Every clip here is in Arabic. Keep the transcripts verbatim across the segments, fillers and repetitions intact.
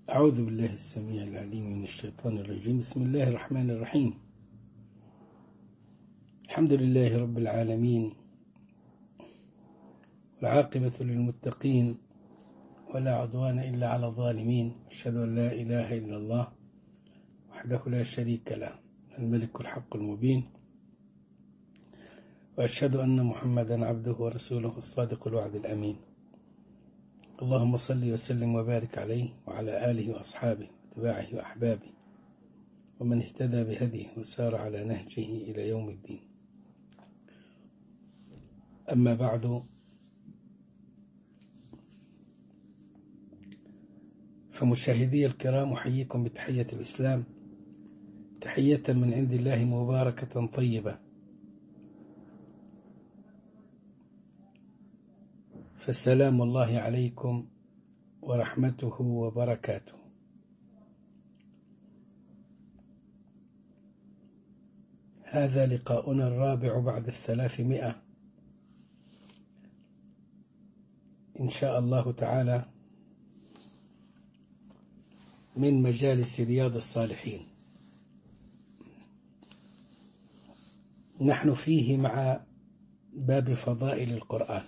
أعوذ بالله السميع العليم من الشيطان الرجيم. بسم الله الرحمن الرحيم. الحمد لله رب العالمين، والعاقبة للمتقين، ولا عدوان إلا على الظالمين. أشهد أن لا إله إلا الله وحده لا شريك له، الملك الحق المبين، وأشهد أن محمدا عبده ورسوله الصادق الوعد الأمين. اللهم صل وسلم وبارك عليه وعلى آله وأصحابه واتباعه وأحبابه ومن اهتدى بهديه وسار على نهجه إلى يوم الدين. أما بعد، فمشاهدي الكرام، أحييكم بتحية الإسلام، تحية من عند الله مباركة طيبة. فالسلام الله عليكم ورحمته وبركاته. هذا لقاؤنا الرابع بعد الثلاثمائة إن شاء الله تعالى من مجالس رياض الصالحين. نحن فيه مع باب فضائل القرآن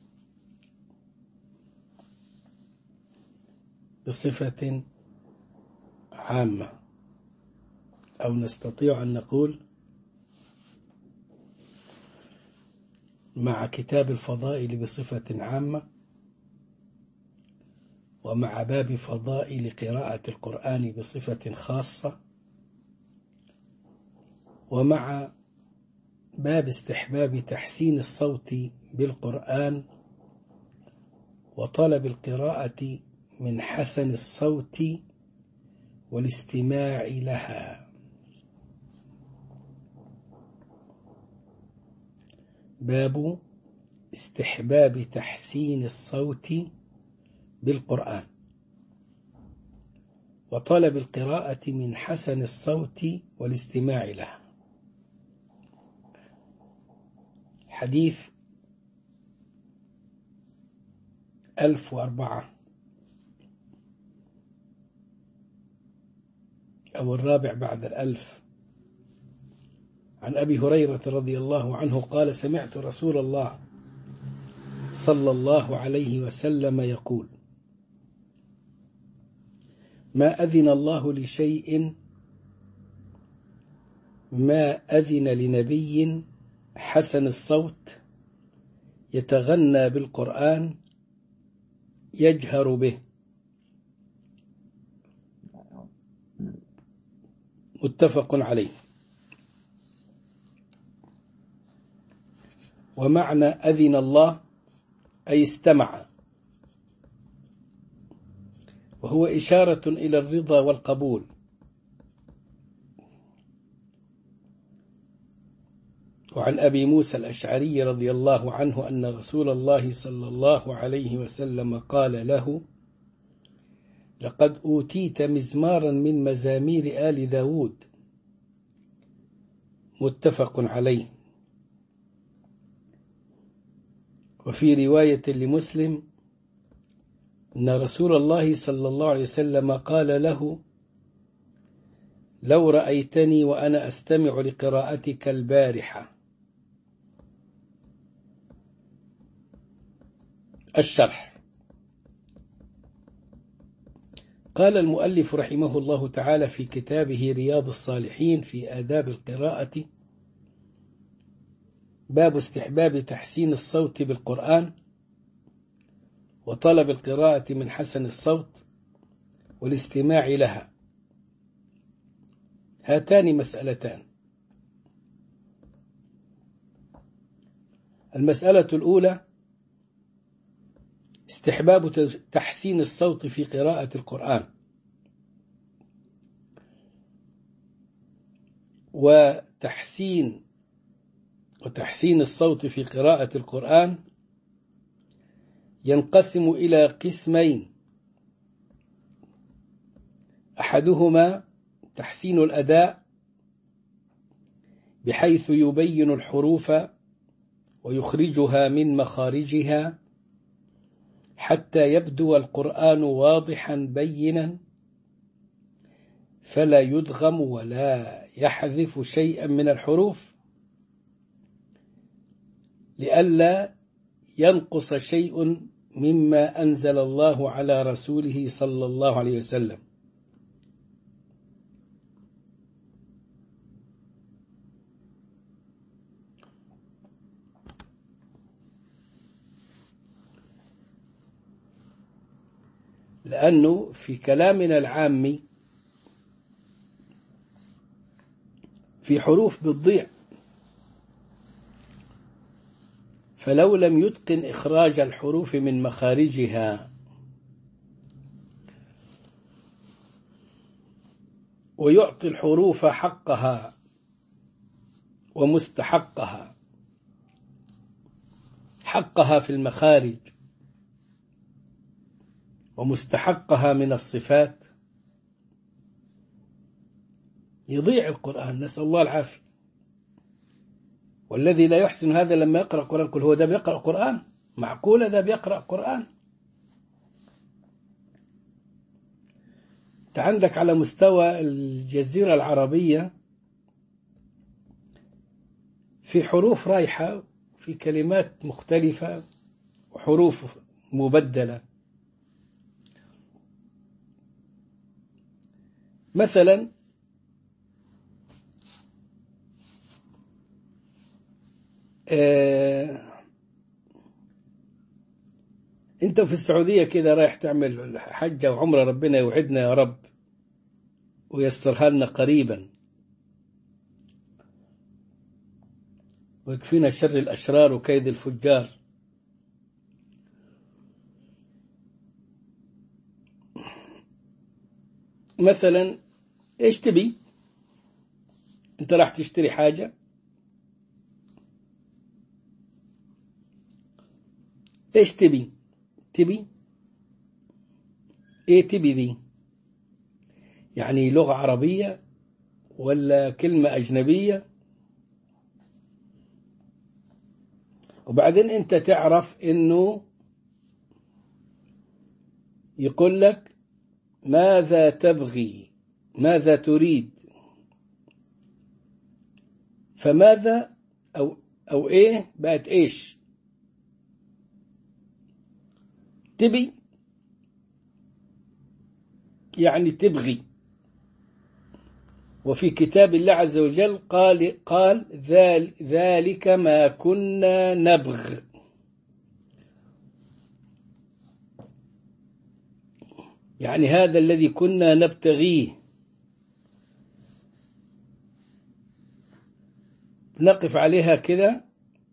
بصفة عامة، أو نستطيع أن نقول مع كتاب الفضائل بصفة عامة، ومع باب فضائل قراءة القرآن بصفة خاصة، ومع باب استحباب تحسين الصوت بالقرآن وطلب القراءة من حسن الصوت والاستماع لها. باب استحباب تحسين الصوت بالقرآن وطلب القراءة من حسن الصوت والاستماع لها. حديث ألف وأربعة أو الرابع بعد الألف، عن أبي هريرة رضي الله عنه قال: سمعت رسول الله صلى الله عليه وسلم يقول: ما أذن الله لشيء ما أذن لنبي حسن الصوت يتغنى بالقرآن يجهر به. متفق عليه. ومعنى أذن الله أي استمع، وهو إشارة إلى الرضا والقبول. وعن أبي موسى الأشعري رضي الله عنه أن رسول الله صلى الله عليه وسلم قال له: لقد أوتيت مزمارا من مزامير آل داود. متفق عليه. وفي رواية لمسلم أن رسول الله صلى الله عليه وسلم قال له: لو رأيتني وأنا أستمع لقراءتك البارحة. الشرح. قال المؤلف رحمه الله تعالى في كتابه رياض الصالحين في آداب القراءة: باب استحباب تحسين الصوت بالقرآن وطلب القراءة من حسن الصوت والاستماع لها. هاتان مسألتان. المسألة الأولى استحباب تحسين الصوت في قراءة القرآن، وتحسين وتحسين الصوت في قراءة القرآن ينقسم إلى قسمين: أحدهما تحسين الأداء بحيث يبين الحروف ويخرجها من مخارجها حتى يبدو القرآن واضحا بينا فلا يدغم ولا يحذف شيئا من الحروف لئلا ينقص شيء مما أنزل الله على رسوله صلى الله عليه وسلم. لأنه في كلامنا العامي في حروف بتضيع، فلو لم يتقن إخراج الحروف من مخارجها ويعطي الحروف حقها ومستحقها، حقها في المخارج ومستحقها من الصفات، يضيع القرآن، نسأل الله العافية. والذي لا يحسن هذا لما يقرأ القرآن يقول هو ده بيقرأ قرآن؟ معقولة ده بيقرأ قرآن؟ أنت عندك على مستوى الجزيرة العربية في حروف رايحة، في كلمات مختلفة وحروف مبدلة. مثلا آه انت في السعودية كده رايح تعمل حجة وعمرة، ربنا يوعدنا يا رب ويسرها لنا قريبا ويكفينا شر الأشرار وكيد الفجار. مثلا ايش تبي؟ انت راح تشتري حاجة، ايش تبي؟ تبي ايه؟ تبي دي يعني لغة عربية ولا كلمة أجنبية؟ وبعدين انت تعرف انه يقول لك ماذا تبغي، ماذا تريد، فماذا أو أو إيه بقت إيش؟ تبي يعني تبغي. وفي كتاب الله عز وجل قال قال ذلك ما كنا نبغ، يعني هذا الذي كنا نبتغيه. نقف عليها كده،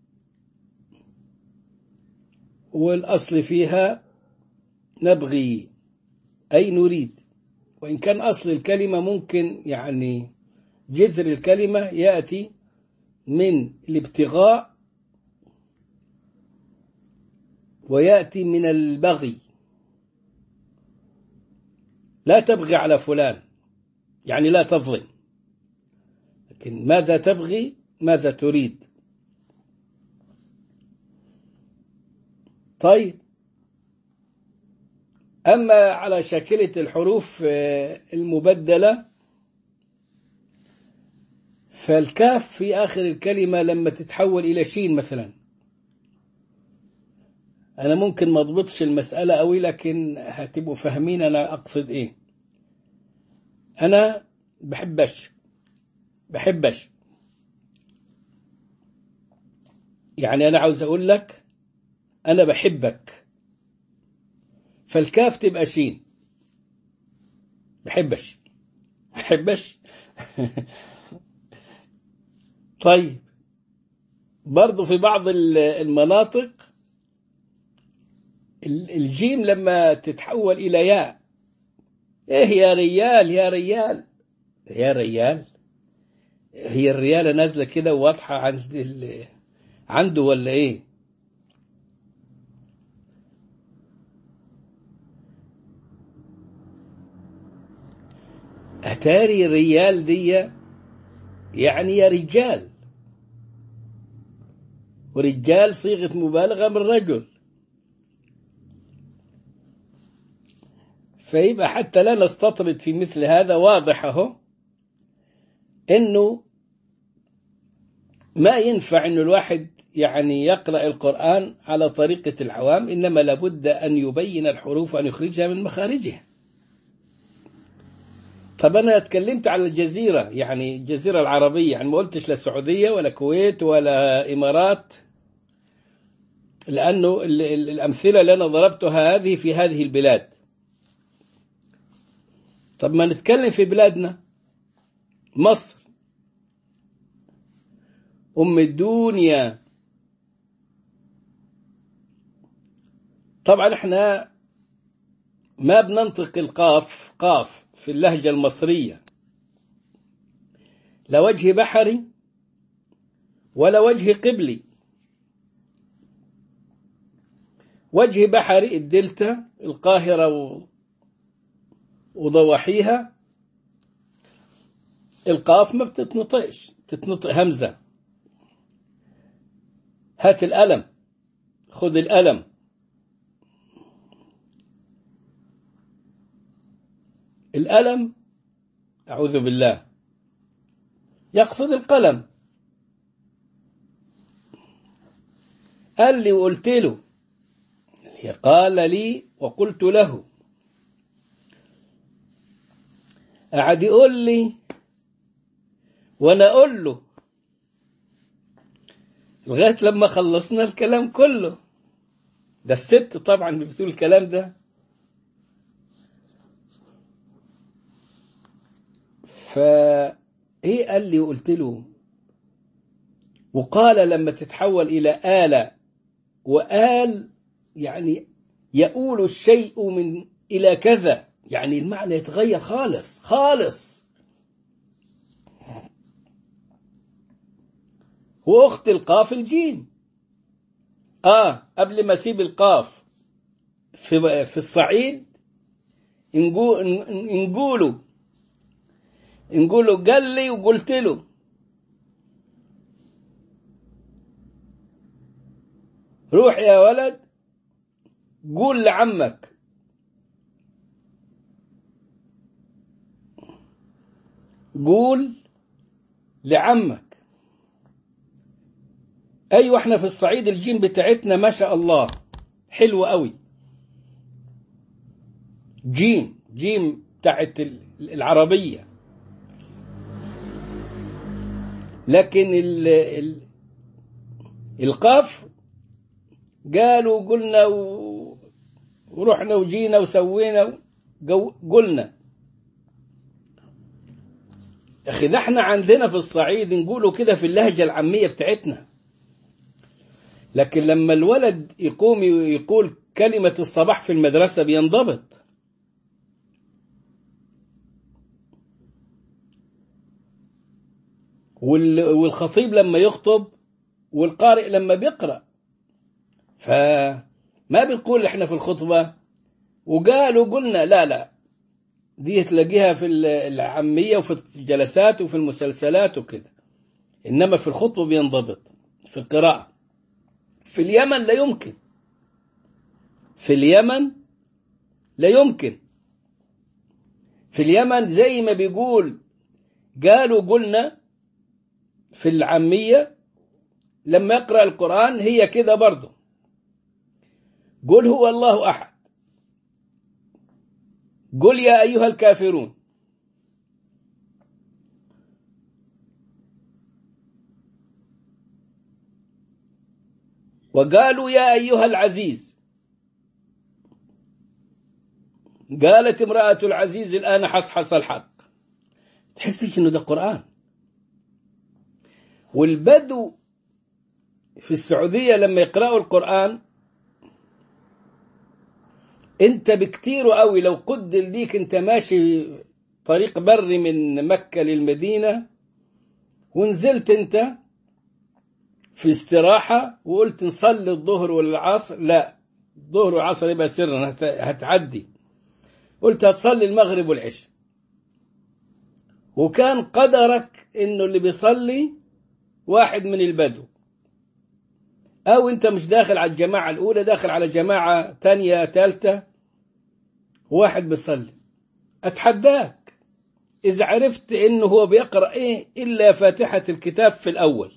والأصل فيها نبغي أي نريد، وإن كان أصل الكلمة ممكن يعني جذر الكلمة يأتي من الابتغاء ويأتي من البغي. لا تبغي على فلان يعني لا تظلم، لكن ماذا تبغي، ماذا تريد. طيب، أما على شاكلة الحروف المبدلة فالكاف في آخر الكلمة لما تتحول إلى شين مثلا، أنا ممكن ما أضبطش المسألة أوي لكن هتبقوا فاهمين أنا أقصد إيه. أنا بحبش بحبش يعني أنا عاوز أقول لك أنا بحبك، فالكاف تبقى شين. بحبش بحبش طيب، برضو في بعض المناطق الجيم لما تتحول إلى ياء، إيه يا ريال يا ريال يا ريال، هي الريالة نازلة كده واضحة عند عنده ولا إيه؟ أتاري الريال دي يعني يا رجال، ورجال صيغة مبالغة من رجل، فيبقى حتى لا نستطرد في مثل هذا، واضح اهو انه ما ينفع انه الواحد يعني يقرأ القرآن على طريقة العوام، انما لابد ان يبين الحروف وان يخرجها من مخارجها. طب انا اتكلمت على الجزيرة، يعني الجزيرة العربية، يعني ما قلتش لا سعودية ولا كويت ولا امارات، لانه الامثلة اللي انا ضربتها هذه في هذه البلاد. طب ما نتكلم في بلادنا مصر أم الدنيا. طبعا احنا ما بننطق القاف قاف في اللهجة المصرية، لا وجه بحري ولا وجه قبلي. وجه بحري الدلتا، القاهرة وضواحيها، القاف ما بتتنطقش، تتنطق همزة. هات الألم، خذ الألم. الألم أعوذ بالله يقصد القلم. قال لي وقلت له، قال لي وقلت له، قعد يقول لي وانا اقول له لغايه لما خلصنا الكلام كله. ده الست طبعا بتقول الكلام ده. فايه قال لي وقلت له، وقال لما تتحول الى آلة، وآل يعني يؤول الشيء من الى كذا، يعني المعنى يتغير خالص خالص. واخت القاف الجيم. اه قبل ما اسيب القاف في في الصعيد نقولوا نقولوا قال لي وقلت له. روح يا ولد قول لعمك، قول لعمك. ايوه احنا في الصعيد الجيم بتاعتنا ما شاء الله حلوة قوي. جيم جيم بتاعت العربية. لكن ال ال القاف قالوا قلنا ورحنا وجينا وسوينا قلنا. اخي ده احنا عندنا في الصعيد نقولوا كده في اللهجة العامية بتاعتنا. لكن لما الولد يقوم يقول كلمة الصباح في المدرسة بينضبط. والخطيب لما يخطب والقارئ لما بيقرأ، فما بنقول احنا في الخطبة وقالوا قلنا، لا لا، دي تلاقيها في العامية وفي الجلسات وفي المسلسلات وكده، إنما في الخطبة بينضبط في القراءة. في اليمن لا يمكن، في اليمن لا يمكن. في اليمن زي ما بيقول قالوا قلنا في العامية، لما يقرأ القرآن هي كده برضه. قل هو الله أحد، قل يا أيها الكافرون، وقالوا يا أيها العزيز. قالت امرأة العزيز الآن حصحص الحق. تحسيش إنه ده قرآن. والبدو في السعودية لما يقرأوا القرآن، انت بكتير قوي لو قدر ليك انت ماشي طريق بري من مكة للمدينة ونزلت انت في استراحة وقلت نصلي الظهر والعصر، لا، الظهر والعصر يبقى سرا هتعدي، قلت هتصلي المغرب والعشاء، وكان قدرك انه اللي بيصلي واحد من البدو، او انت مش داخل على الجماعة الاولى، داخل على جماعة تانية تالتة، واحد بيصلي، أتحداك إذا عرفت إنه هو بيقرأ إيه إلا فاتحة الكتاب في الأول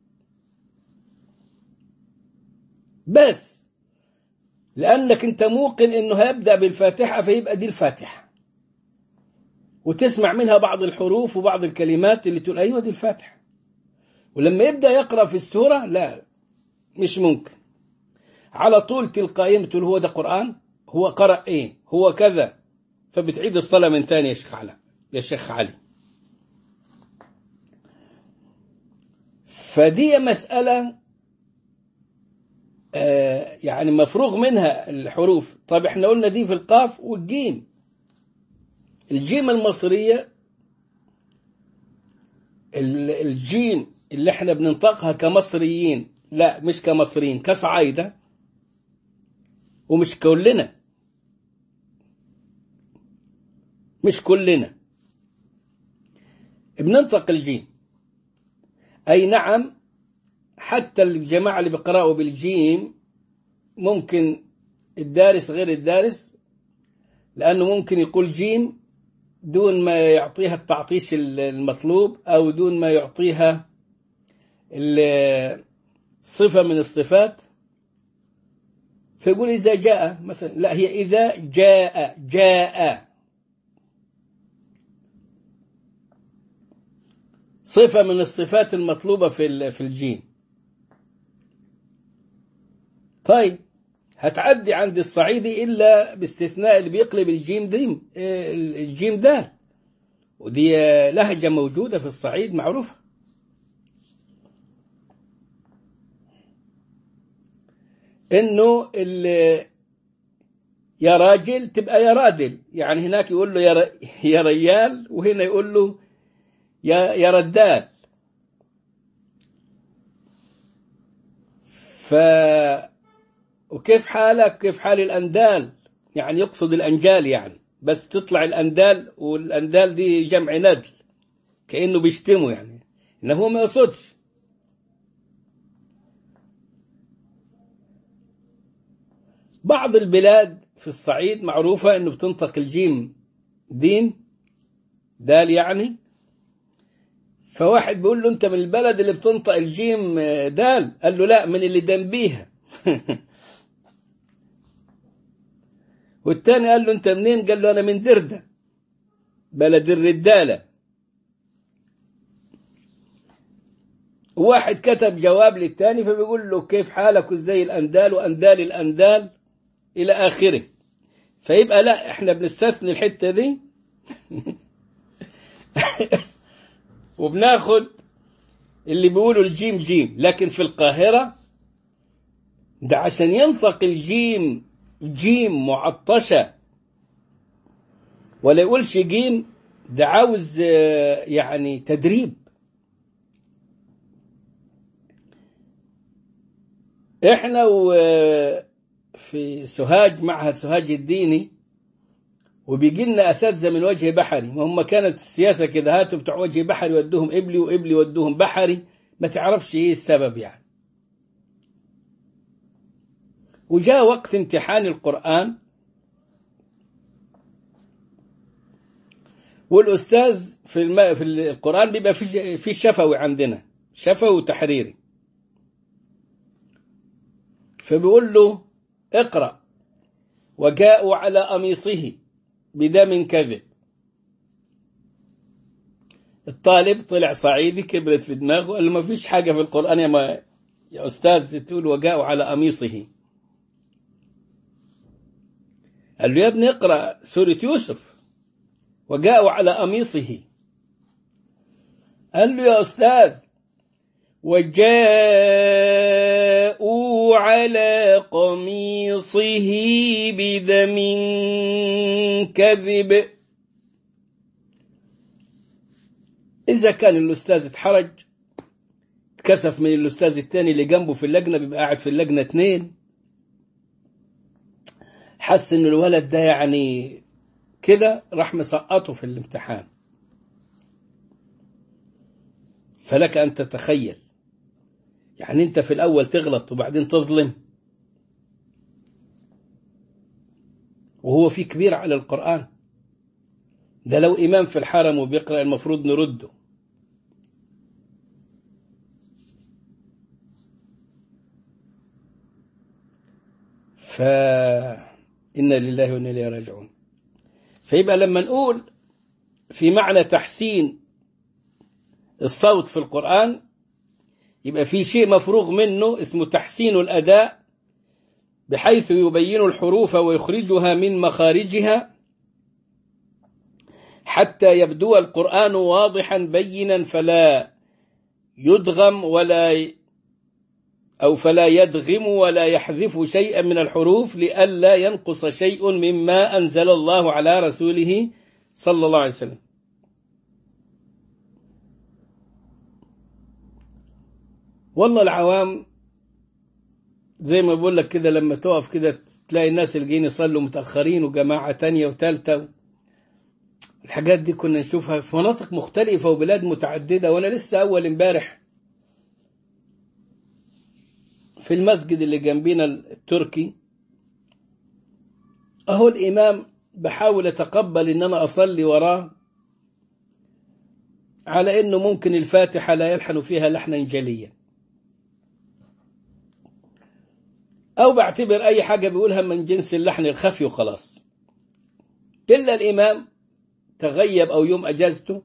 بس، لأنك أنت موقن إنه هيبدأ بالفاتحة فيبقى دي الفاتحة، وتسمع منها بعض الحروف وبعض الكلمات اللي تقول أيوة دي الفاتحة. ولما يبدأ يقرأ في السورة لا، مش ممكن، على طول تلقائيا تقول هو ده قرآن، هو قرأ إيه، هو كذا، فبتعيد الصلاة من تاني يا شيخ علي يا شيخ علي. فدي مسألة آه يعني مفروغ منها الحروف. طب احنا قلنا دي في القاف والجيم. الجيم المصرية، الجيم اللي احنا بننطقها كمصريين، لا مش كمصريين، كصعايدة، ومش كلنا، مش كلنا بننطق الجيم. أي نعم، حتى الجماعة اللي بيقرأوا بالجيم ممكن الدارس غير الدارس، لأنه ممكن يقول جيم دون ما يعطيها التعطيش المطلوب، أو دون ما يعطيها صفة من الصفات، فيقول إذا جاء مثلا، لا هي إذا جاء جاء صفة من الصفات المطلوبة في في الجيم. طيب هتعدي عند الصعيدي إلا باستثناء اللي بيقلب الجيم ديم الجيم دال، ودي لهجة موجودة في الصعيد معروفة. إنه يا راجل تبقى يا رادل، يعني هناك يقول له يا يا ريال، وهنا يقول له يا يا ردال. ف وكيف حالك، كيف حال الأندال، يعني يقصد الأنجال يعني، بس تطلع الأندال، والأندال دي جمع ندل كأنه بيشتمه يعني، إنه هو ما يقصدش. بعض البلاد في الصعيد معروفة إنه بتنطق الجيم دين دال يعني، فواحد بيقول له أنت من البلد اللي بتنطق الجيم دال، قال له لا، من اللي جنبيها. والتاني قال له أنت منين، قال له أنا من دردة بلد الردالة. واحد كتب جواب للتاني فبيقول له كيف حالك وازاي الأندال وأندال الأندال إلى آخره. فيبقى لا، احنا بنستثني الحتة دي وبناخد اللي بيقولوا الجيم جيم. لكن في القاهرة ده عشان ينطق الجيم جيم معطشة ولا يقولش جيم، ده عاوز يعني تدريب. احنا وفي سوهاج، معهد سوهاج الديني، وبيجي لنا اساتذه من وجه بحري، ما هم كانت السياسه كده، هاتوا بتوع وجه بحري ودوهم قبلي، وقبلي ودوهم بحري، ما تعرفش ايه السبب يعني. وجاء وقت امتحان القرآن، والاستاذ في الم... في القرآن بيبقى في في شفوي، عندنا شفوي وتحريري، فبيقول له اقرأ وجاءوا على قميصه بدم كذب. الطالب طلع صعيدي كبرت في دماغه، قال له ما فيش حاجة في القرآن يا, ما يا أستاذ تقول وجاءوا على قميصه. قال له يا ابني اقرأ سورة يوسف وجاءوا على قميصه. قال له يا أستاذ وجاءوا على قميصه بدم كذب. إذا كان الأستاذ اتحرج، اتكسف من الأستاذ الثاني اللي جنبه في اللجنة، بيبقى قاعد في اللجنة اثنين، حس إن الولد ده يعني كده، راح مسقطه في الامتحان. فلك أن تتخيل، يعني أنت في الأول تغلط وبعدين تظلم. وهو في كبير على القرآن؟ ده لو إمام في الحرم وبيقرأ المفروض نرده. فإنا لله وإنا إليه راجعون. فيبقى لما نقول في معنى تحسين الصوت في القرآن، يبقى في شيء مفروغ منه اسمه تحسين الأداء، بحيث يبين الحروف ويخرجها من مخارجها حتى يبدو القرآن واضحا بينا، فلا يدغم ولا أو فلا يدغم ولا يحذف شيئا من الحروف، لئلا ينقص شيء مما أنزل الله على رسوله صلى الله عليه وسلم. والله العوام زي ما بقول لك كده، لما تقف كده تلاقي الناس اللي جايين يصلوا متأخرين وجماعة تانية وتالتة، الحاجات دي كنا نشوفها في مناطق مختلفة وبلاد متعددة. وأنا لسه أول امبارح في المسجد اللي جنبينا التركي، أهو الإمام بحاول أتقبل إن أنا أصلي وراه على إنه ممكن الفاتحة لا يلحن فيها لحنا جليا، أو بعتبر أي حاجة بيقولها من جنس اللحن الخفي وخلاص. إلا الإمام تغيب أو يوم أجازته،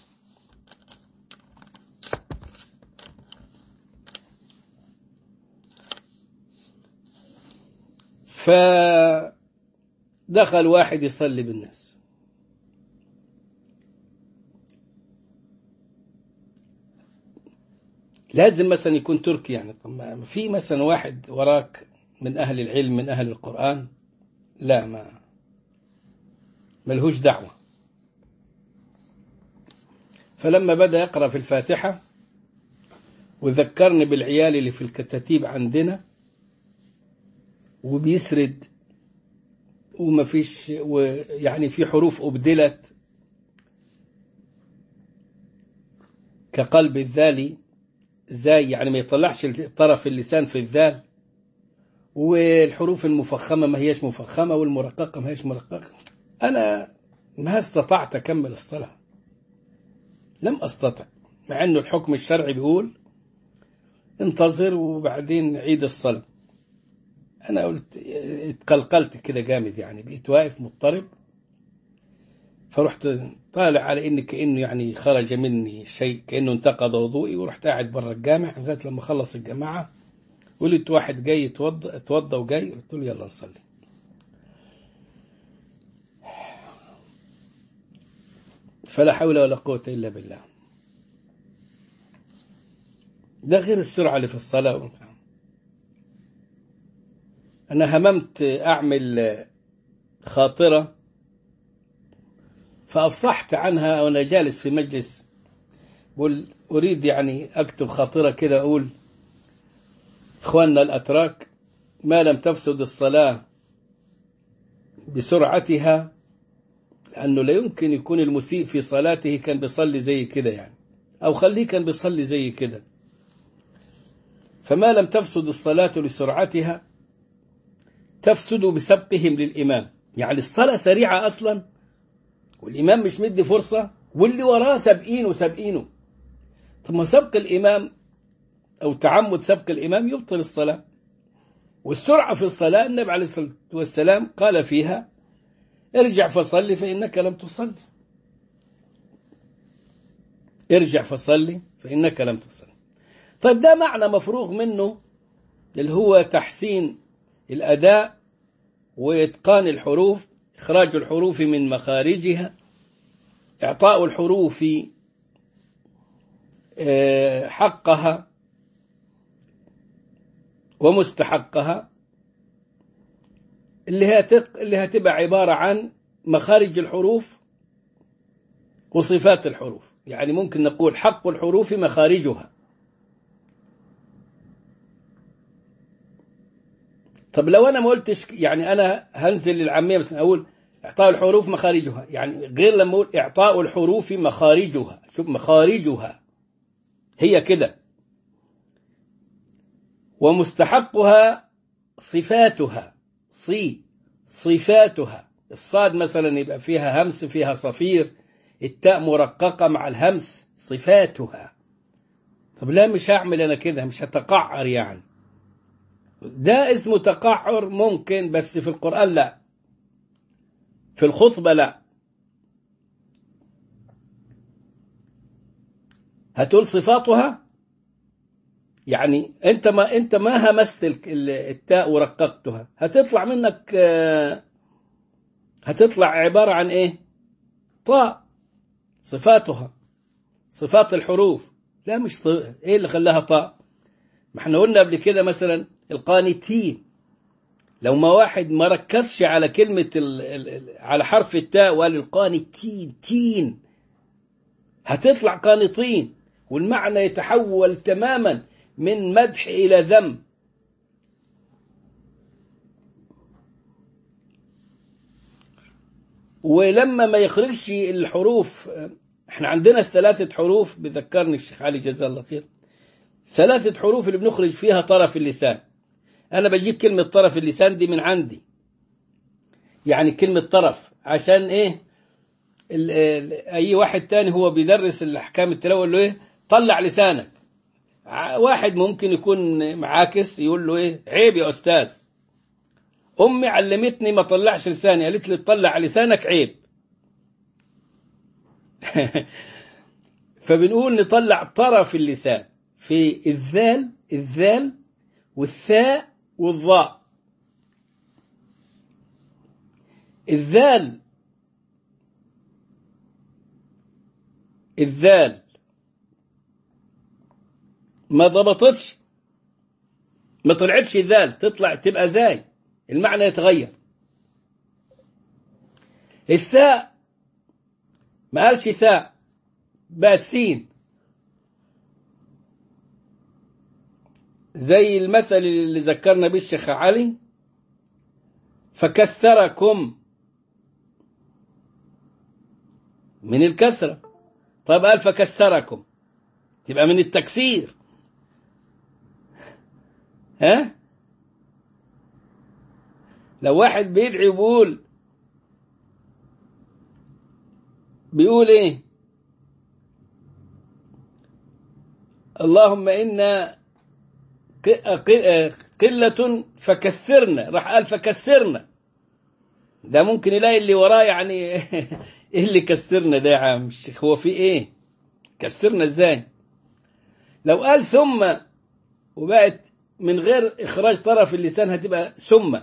فدخل واحد يصلي بالناس، لازم مثلا يكون تركي يعني. طب في مثلا واحد وراك من أهل العلم من أهل القرآن، لا ما ملهوش دعوة. فلما بدأ يقرأ في الفاتحة وذكرني بالعيال اللي في الكتاتيب عندنا وبيسرد وما فيش، ويعني في حروف أبدلت كقلب الذالي زي، يعني ما يطلعش طرف اللسان في الذال، والحروف المفخمة ما هيش مفخمة والمرققة ما هيش مرققة. أنا ما استطعت أكمل الصلاة، لم أستطع، مع أنه الحكم الشرعي بيقول انتظر وبعدين عيد الصلاة. أنا قلت اتقلقلت كده جامد، يعني بقيت واقف مضطرب، فرحت طالع على إن كأنه يعني خرج مني شيء، كأنه انتقض وضوئي، ورحت قاعد برا الجامع لغاية لما خلص الجماعة. ولقيت واحد جاي يتوضى اتوضى وجاي، قلت له يلا نصلي. فلا حول ولا قوة إلا بالله. ده غير السرعة اللي في الصلاة. أنا هممت أعمل خاطرة فأفصحت عنها وأنا جالس في مجلس، بقول أريد يعني أكتب خاطرة كده، أقول إخواننا الأتراك، ما لم تفسد الصلاة بسرعتها، لأنه لا يمكن يكون المسيء في صلاته كان بيصلي زي كده يعني، أو خليه كان بيصلي زي كده. فما لم تفسد الصلاة لسرعتها تفسد بسبقهم للإمام. يعني الصلاة سريعة أصلا والإمام مش مدي فرصة، واللي وراه سابقينه سابقينه. طب ما سبق الإمام أو تعمد سبق الإمام يبطل الصلاة. والسرعة في الصلاة النبي عليه الصلاة والسلام قال فيها ارجع فصلي فإنك لم تصلي، ارجع فصلي فإنك لم تصلي. طيب ده معنى مفروغ منه، اللي هو تحسين الأداء وإتقان الحروف، إخراج الحروف من مخارجها، إعطاء الحروف حقها ومستحقها، اللي هي اللي هتبقى عبارة عن مخارج الحروف وصفات الحروف. يعني ممكن نقول حق الحروف مخارجها. طب لو أنا ما قلتش، يعني أنا هنزل للعامية بس أقول إعطاء الحروف مخارجها، يعني غير لما أقول إعطاء الحروف مخارجها. شوف مخارجها هي كده، ومستحقها صفاتها، صي صفاتها. الصاد مثلا يبقى فيها همس فيها صفير، التاء مرققة مع الهمس صفاتها. طب لا مش هعمل أنا كده، مش هتقعر يعني. ده اسمه تقعر ممكن، بس في القرآن لا، في الخطبة لا. هتقول صفاتها يعني انت ما انت ما همست التاء ورققتها، هتطلع منك هتطلع عبارة عن ايه؟ طاء. صفاتها صفات الحروف، لا مش طاء. ايه اللي خلاها طاء؟ ما احنا قلنا قبل كده مثلا القانتين، لو ما واحد ما ركزش على كلمة ال ال على حرف التاء وقال القانتين تين، هتطلع قانطين، والمعنى يتحول تماما من مدح إلى ذم. ولما ما يخرجش الحروف، احنا عندنا الثلاثة حروف، بذكرني الشيخ علي جزاه الله خير، ثلاثة حروف اللي بنخرج فيها طرف اللسان. أنا بجيب كلمة طرف اللسان دي من عندي، يعني كلمة طرف عشان إيه؟ ال ال أي واحد تاني هو بيدرس الأحكام التلاوة يقول له إيه؟ طلع لسانك. واحد ممكن يكون معاكس يقول له إيه؟ عيب يا أستاذ. أمي علمتني ما طلعش لساني، قالت لي طلع لسانك عيب. فبنقول نطلع طرف اللسان في الذال الذال والثاء والظاء. الذال الذال ما ضبطتش، ما طلعتش ذال، تطلع تبقى زاي، المعنى يتغير. الثاء ما قالش ثاء، بقت سين، زي المثل اللي ذكرنا به الشيخ علي، فكثركم من الكثرة. طيب قال فكثركم، تبقى من التكسير. ها؟ لو واحد بيدعي بيقول بيقول ايه؟ اللهم إنا قلة فكثرنا، راح قال فكثرنا. ده ممكن يلاقي اللي وراه يعني ايه اللي كسرنا ده يا عم الشيخ؟ هو في ايه؟ كسرنا ازاي؟ لو قال ثم وبقت من غير اخراج طرف اللسان هتبقى ثم،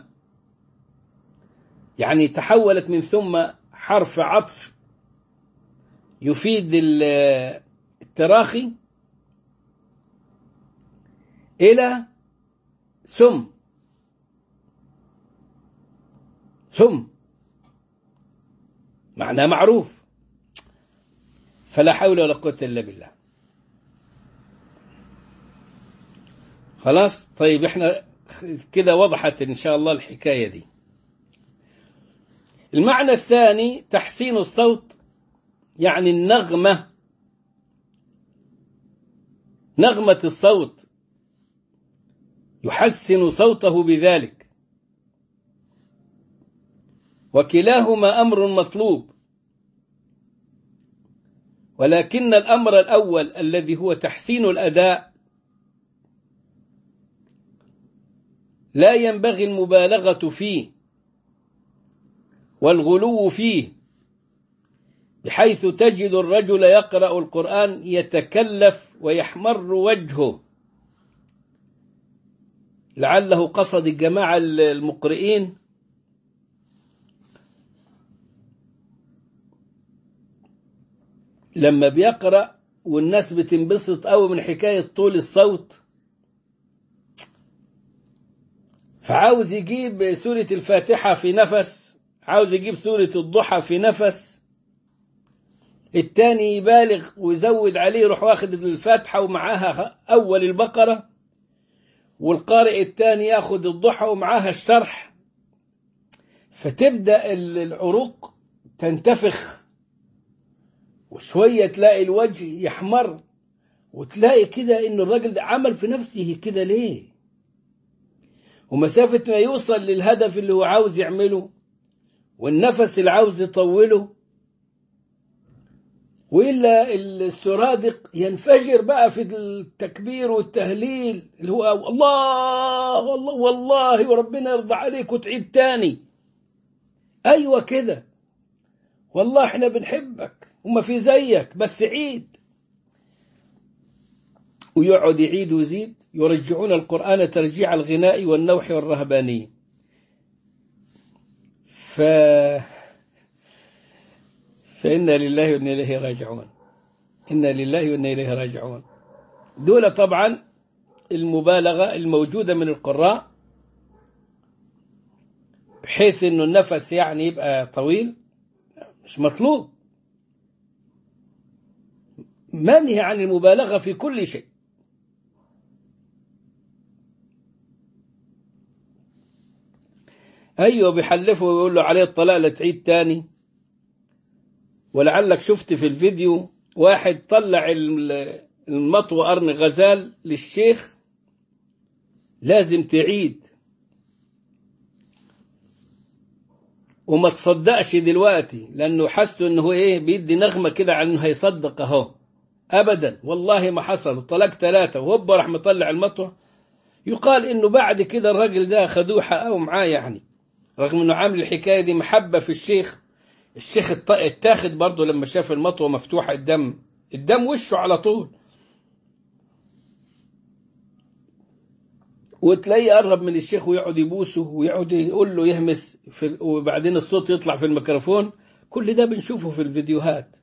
يعني تحولت من ثم حرف عطف يفيد التراخي إلى ثم ثم، معناه معروف. فلا حول ولا قوة إلا بالله. خلاص طيب احنا كده وضحت إن شاء الله الحكاية دي. المعنى الثاني تحسين الصوت، يعني النغمة، نغمة الصوت يحسن صوته بذلك، وكلاهما أمر مطلوب، ولكن الأمر الأول الذي هو تحسين الأداء لا ينبغي المبالغة فيه والغلو فيه، بحيث تجد الرجل يقرأ القرآن يتكلف ويحمر وجهه، لعله قصد الجماعة المقرئين لما بيقرأ والناس بتنبسط قوي من حكاية طول الصوت، فعاوز يجيب سورة الفاتحة في نفس، عاوز يجيب سورة الضحى في نفس، التاني يبالغ ويزود عليه يروح واخد الفاتحة ومعاها أول البقرة، والقارئ التاني ياخد الضحى ومعاها الشرح، فتبدأ العروق تنتفخ، وشوية تلاقي الوجه يحمر، وتلاقي كده إن الراجل ده عمل في نفسه كده ليه؟ ومسافة ما يوصل للهدف اللي هو عاوز يعمله والنفس اللي عاوز يطوله، وإلا السرادق ينفجر بقى في التكبير والتهليل اللي هو الله والله والله وربنا يرضى عليك وتعيد تاني. أيوة كده، والله احنا بنحبك وما في زيك بس عيد. ويقعد يعيد ويزيد. يرجعون القرآن ترجيع الغناء والنوح والرهبانية. ف... فإنا لله وإنا إليه راجعون. إنا لله وإنا إليه راجعون. دول طبعا المبالغة الموجودة من القراء، بحيث إنه النفس يعني يبقى طويل، مش مطلوب. منهي عن المبالغة في كل شيء. أيوة بيحلفه ويقول له عليه الطلاق لا تعيد تاني. ولعلك شفت في الفيديو واحد طلع المطوى قرن غزال للشيخ، لازم تعيد وما تصدقش دلوقتي، لأنه حسوا إنه إيه بيدي نغمة كده عن إنه هيصدق أهو. أبدا والله ما حصل. طلاق ثلاثة وهوبا راح مطلع المطوى. يقال إنه بعد كده الراجل ده خدوه حقه معاه يعني، رغم إنه عامل الحكاية دي محبة في الشيخ. الشيخ اتاخد برضه لما شاف المطوة مفتوحة، الدم الدم وشه على طول. وتلاقيه قرب من الشيخ ويقعد يبوسه ويقعد يقول له يهمس في، وبعدين الصوت يطلع في الميكروفون. كل ده بنشوفه في الفيديوهات.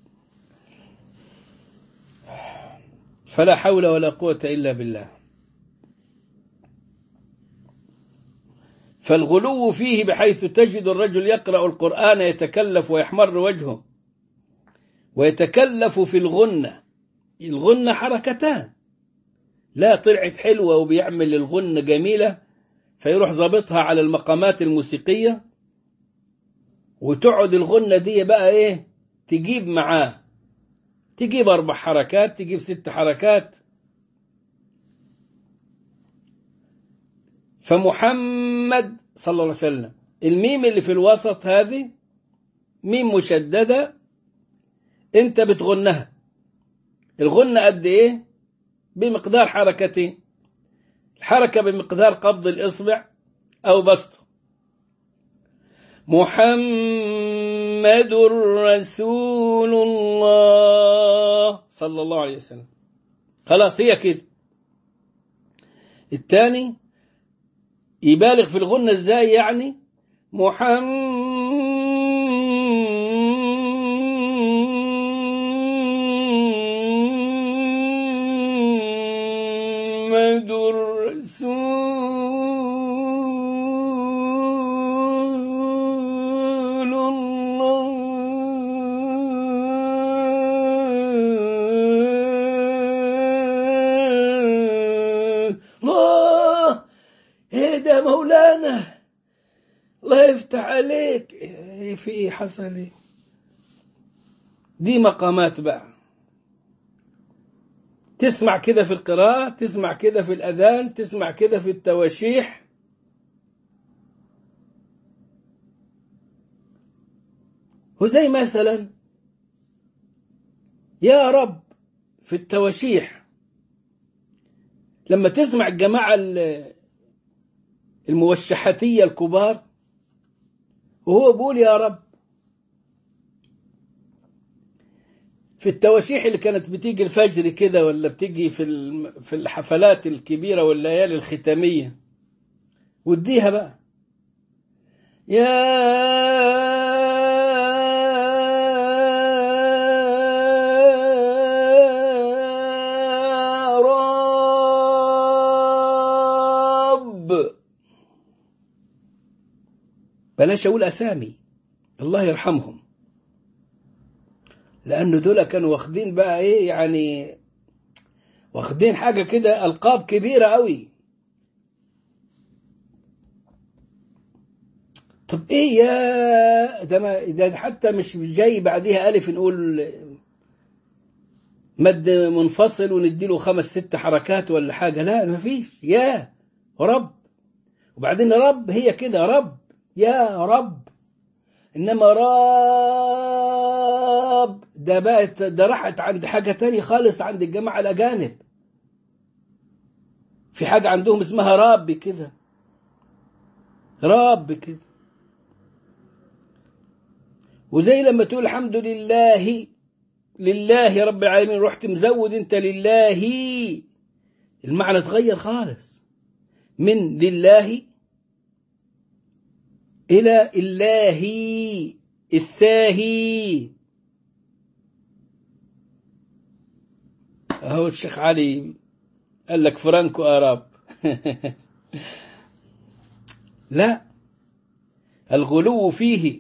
فلا حول ولا قوة إلا بالله. فالغلو فيه بحيث تجد الرجل يقرأ القرآن يتكلف ويحمر وجهه، ويتكلف في الغنة. الغنة حركتان، لا طلعت حلوة وبيعمل الغنة جميلة فيروح ضابطها على المقامات الموسيقية، وتقعد الغنة دي بقى ايه تجيب معاه، تجيب أربع حركات، تجيب ست حركات. فمحمد صلى الله عليه وسلم، الميم اللي في الوسط هذه ميم مشددة، انت بتغنها. الغنة قد ايه؟ بمقدار حركتين، الحركة بمقدار قبض الإصبع أو بسطه. محمد رسول الله صلى الله عليه وسلم. خلاص هي كده. الثاني يبالغ في الغنة ازاي يعني؟ محمد رسول الله. الله ايه ده مولانا، الله يفتح عليك. ايه في ايه حصل ايه؟ دي مقامات بقى. تسمع كده في القراءة، تسمع كده في الأذان، تسمع كده في التواشيح. وزي مثلا يا رب في التواشيح، لما تسمع الجماعة الموشحاتية الكبار وهو بيقول يا رب في التواشيح اللي كانت بتيجي الفجر كده، ولا بتيجي في في الحفلات الكبيرة والليالي الختامية، وديها بقى يا رب. بلاش أقول أسامي، الله يرحمهم، لأنه دول كانوا واخدين بقى إيه يعني، واخدين حاجة كده ألقاب كبيرة قوي. طب إيه يا ده, ما ده حتى مش جاي بعديها ألف نقول مد منفصل ونديله خمس ست حركات ولا حاجة، لا ما فيش. يا رب، وبعدين رب هي كده رب، يا رب. إنما راب ده بقت ده راحت عند حاجة تاني خالص عند الجماعة الأجانب. في حاجة عندهم اسمها راب كده، راب كده. وزي لما تقول الحمد لله لله رب العالمين، رحت مزود انت لله، المعنى اتغير خالص من لله إلى الله الساهي. أهو الشيخ علي قال لك فرانكو أراب. لا، الغلو فيه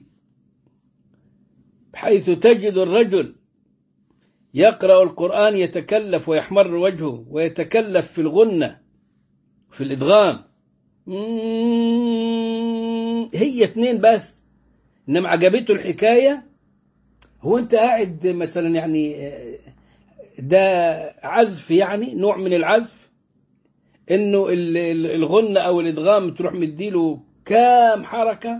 بحيث تجد الرجل يقرأ القرآن يتكلف ويحمر وجهه ويتكلف في الغنة في الإدغام، هي اتنين بس، إنما عجبته الحكاية. هو أنت قاعد مثلا يعني ده عزف، يعني نوع من العزف، إنه الغنة أو الإدغام تروح مديله كام حركة.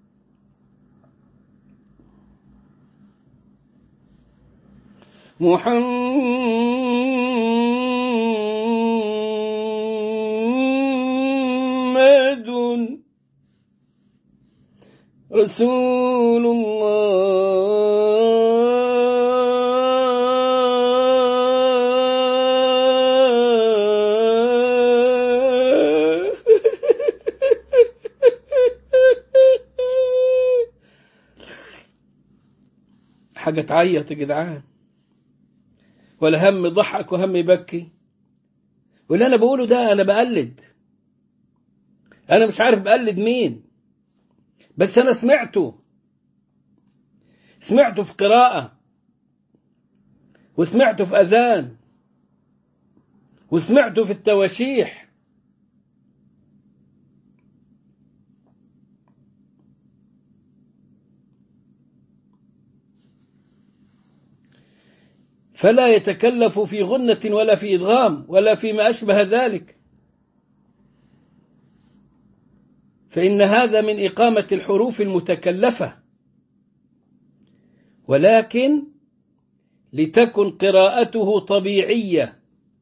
محمد رسول الله حاجة تعيط يا جدعان، ولا هم ضحك وهم يبكي. واللي أنا بقوله ده أنا بقلد، أنا مش عارف بقلد مين، بس أنا سمعته سمعته في قراءة، وسمعته في أذان، وسمعته في التواشيح. فلا يتكلف في غنة ولا في إدغام ولا فيما أشبه ذلك، فإن هذا من إقامة الحروف المتكلفة، ولكن لتكن قراءته طبيعية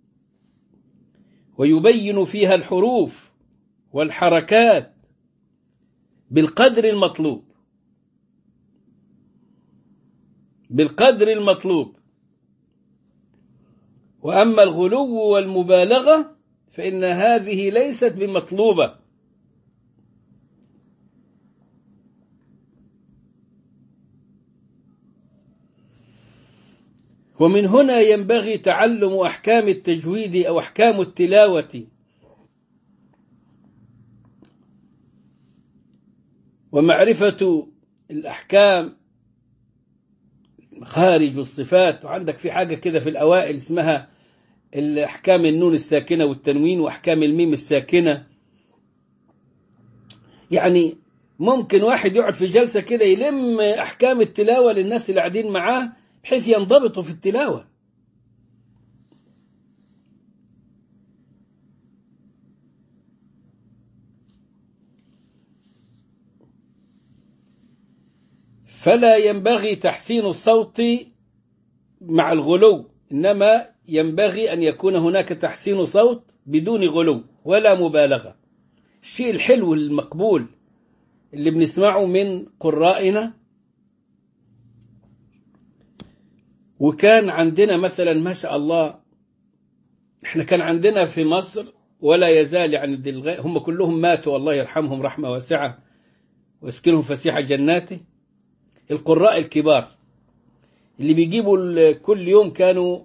ويبين فيها الحروف والحركات بالقدر المطلوب بالقدر المطلوب. وأما الغلو والمبالغة فإن هذه ليست بمطلوبة. ومن هنا ينبغي تعلم أحكام التجويد أو أحكام التلاوة، ومعرفة الأحكام خارج الصفات. وعندك في حاجة كده في الأوائل اسمها الأحكام النون الساكنة والتنوين وأحكام الميم الساكنة. يعني ممكن واحد يقعد في جلسة كده يلم أحكام التلاوة للناس اللي قاعدين معاه بحيث ينضبطوا في التلاوة. فلا ينبغي تحسين الصوت مع الغلو، إنما ينبغي أن يكون هناك تحسين صوت بدون غلو ولا مبالغة. الشيء الحلو المقبول اللي بنسمعه من قرائنا. وكان عندنا مثلا ما شاء الله، احنا كان عندنا في مصر ولا يزال يعني الدلغاء، هم كلهم ماتوا الله يرحمهم رحمة واسعة ويسكنهم فسيح جناته، القراء الكبار اللي بيجيبوا كل يوم كانوا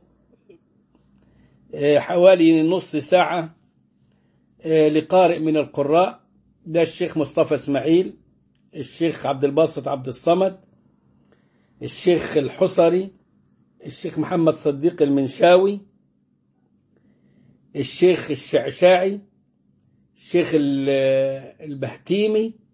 حوالي نص ساعة لقارئ من القراء. ده الشيخ مصطفى اسماعيل، الشيخ عبد الباسط عبد الصمد، الشيخ الحصري، الشيخ محمد صديق المنشاوي، الشيخ الشعشاعي، الشيخ البهتيمي.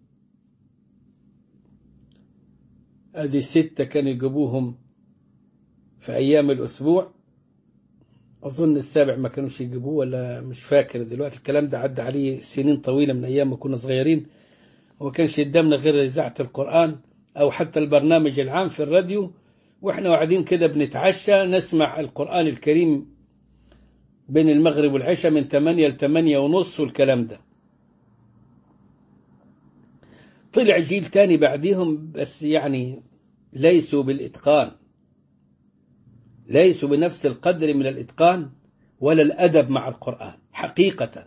هذه ستة كانوا يجيبوهم في أيام الأسبوع. أظن السابع ما كانوش يجيبوه، ولا مش فاكر دلوقتي، الكلام ده عدى عليه سنين طويلة من أيام ما كنا صغيرين، وما كانش قدامنا غير إذاعة القرآن أو حتى البرنامج العام في الراديو، وإحنا قاعدين كده بنتعشى نسمع القرآن الكريم بين المغرب والعشاء من ثمانية ل ثمانية ونص والكلام ده. طلع جيل تاني بعديهم بس يعني ليسوا بالإتقان، ليسوا بنفس القدر من الإتقان ولا الأدب مع القرآن حقيقة.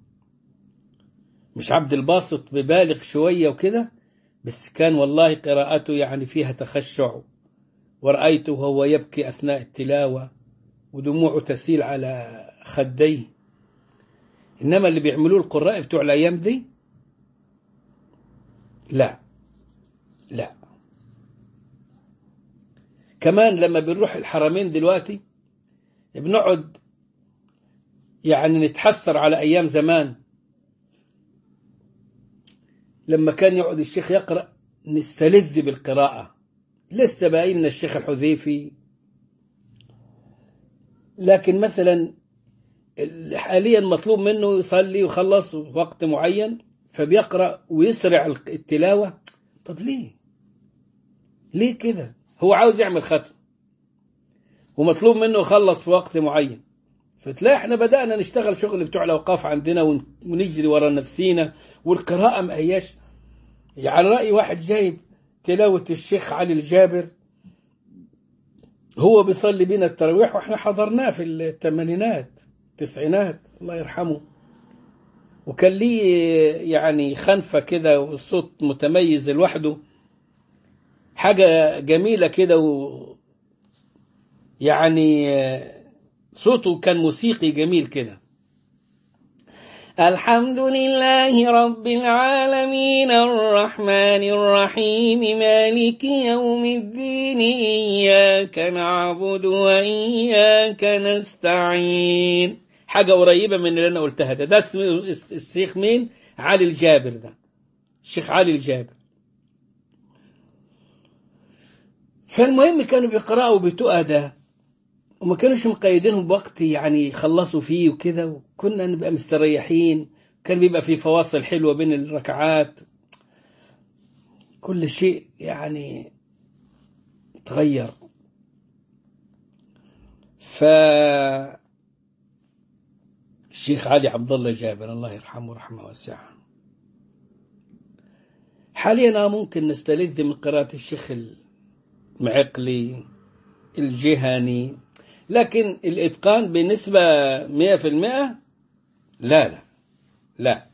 مش عبد الباسط ببالغ شوية وكده، بس كان والله قراءته يعني فيها تخشع، ورأيته وهو يبكي أثناء التلاوة ودموعه تسيل على خديه. إنما اللي بيعملوه القراء بتوع الأيام دي لا لا. كمان لما بنروح الحرمين دلوقتي بنقعد يعني نتحسر على أيام زمان لما كان يقعد الشيخ يقرأ نستلذ بالقراءة. لسه باقي لنا الشيخ الحذيفي، لكن مثلا حاليا مطلوب منه يصلي ويخلص وقت معين فبيقرأ ويسرع التلاوة. طب ليه ليه كده؟ هو عاوز يعمل ختم ومطلوب منه يخلص في وقت معين. فتلاقي احنا بدأنا نشتغل شغل بتوع الأوقاف عندنا ونجري ورا نفسينا، والقراءة ما هياش. على رأي واحد جايب تلاوة الشيخ علي الجابر، هو بيصلي بينا التراويح واحنا حضرناه في الثمانينات التسعينات الله يرحمه، وكان ليه يعني خنفة كده وصوت متميز لوحده، حاجة جميلة كده، و يعني صوته كان موسيقي جميل كده. الحمد لله رب العالمين الرحمن الرحيم مالك يوم الدين إياك نعبد وإياك نستعين. حاجة قريبة من اللي أنا قلتها ده. ده اسم الشيخ مين؟ علي الجابر. ده الشيخ علي الجابر. فالمهم كانوا بيقرأوا بتقى ده وما كانوش مقيدينهم بوقت يعني يخلصوا فيه وكده، وكنا نبقى مستريحين. كان بيبقى في فواصل حلوة بين الركعات، كل شيء يعني تغير. ف الشيخ علي عبد الله جابر الله يرحمه رحمة واسعة. حاليا ممكن نستلذ من قراءة الشيخ المعقلي الجهني، لكن الإتقان بنسبة مئة في المئة لا لا لا.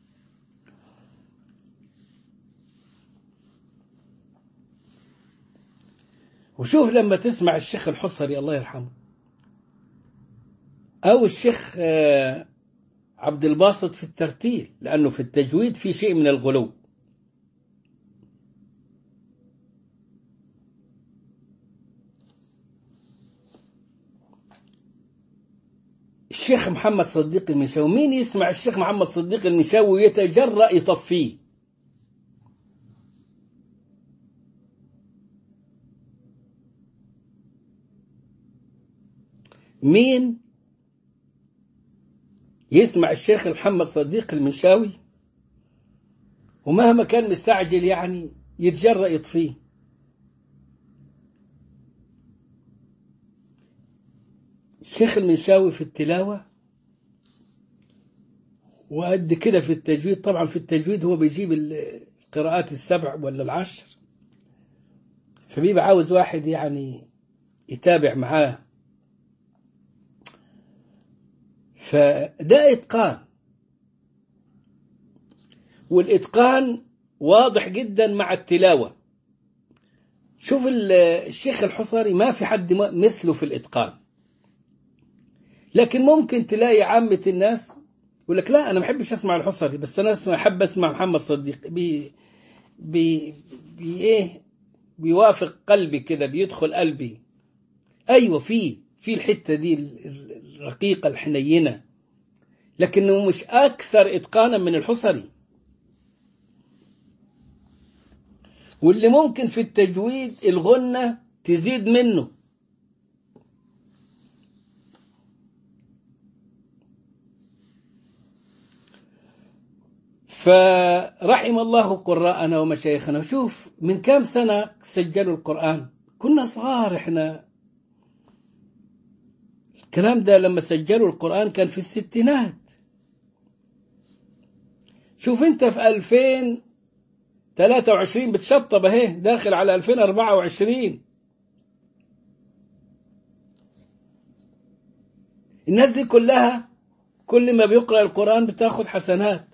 وشوف لما تسمع الشيخ الحصري الله يرحمه أو الشيخ عبد الباسط في الترتيل، لأنه في التجويد في شيء من الغلو. الشيخ محمد صديق المنشاوي، مين يسمع الشيخ محمد صديق المنشاوي ويتجرأ يطفيه؟ مين يسمع الشيخ محمد صديق المنشاوي ومهما كان مستعجل يعني يتجرأ يطفيه؟ الشيخ المنشاوي في التلاوة وقد كده في التجويد. طبعا في التجويد هو بيجيب القراءات السبع ولا العشر، فبيبقى عاوز واحد يعني يتابع معاه. فده إتقان، والإتقان واضح جدا مع التلاوة. شوف الشيخ الحصري ما في حد مثله في الإتقان، لكن ممكن تلاقي عامة الناس يقول لك لا أنا ما أحبش أسمع الحصري، بس أنا أحب أسمع محمد صديق. بي بي بي إيه بيوافق قلبي كده، بيدخل قلبي. أيوة في في الحتة دي الرقيقة الحنينة، لكنه مش أكثر إتقانا من الحصري. واللي ممكن في التجويد الغنة تزيد منه. فرحم الله قراءنا ومشايخنا. وشوف من كام سنة سجلوا القرآن، كنا صغار احنا. الكلام ده لما سجلوا القرآن كان في الستينات. شوف انت في ألفين وثلاثة وعشرين بتشطب اهي، داخل على ألفين وأربعة وعشرين. الناس دي كلها كل ما بيقرأ القرآن بتاخد حسنات،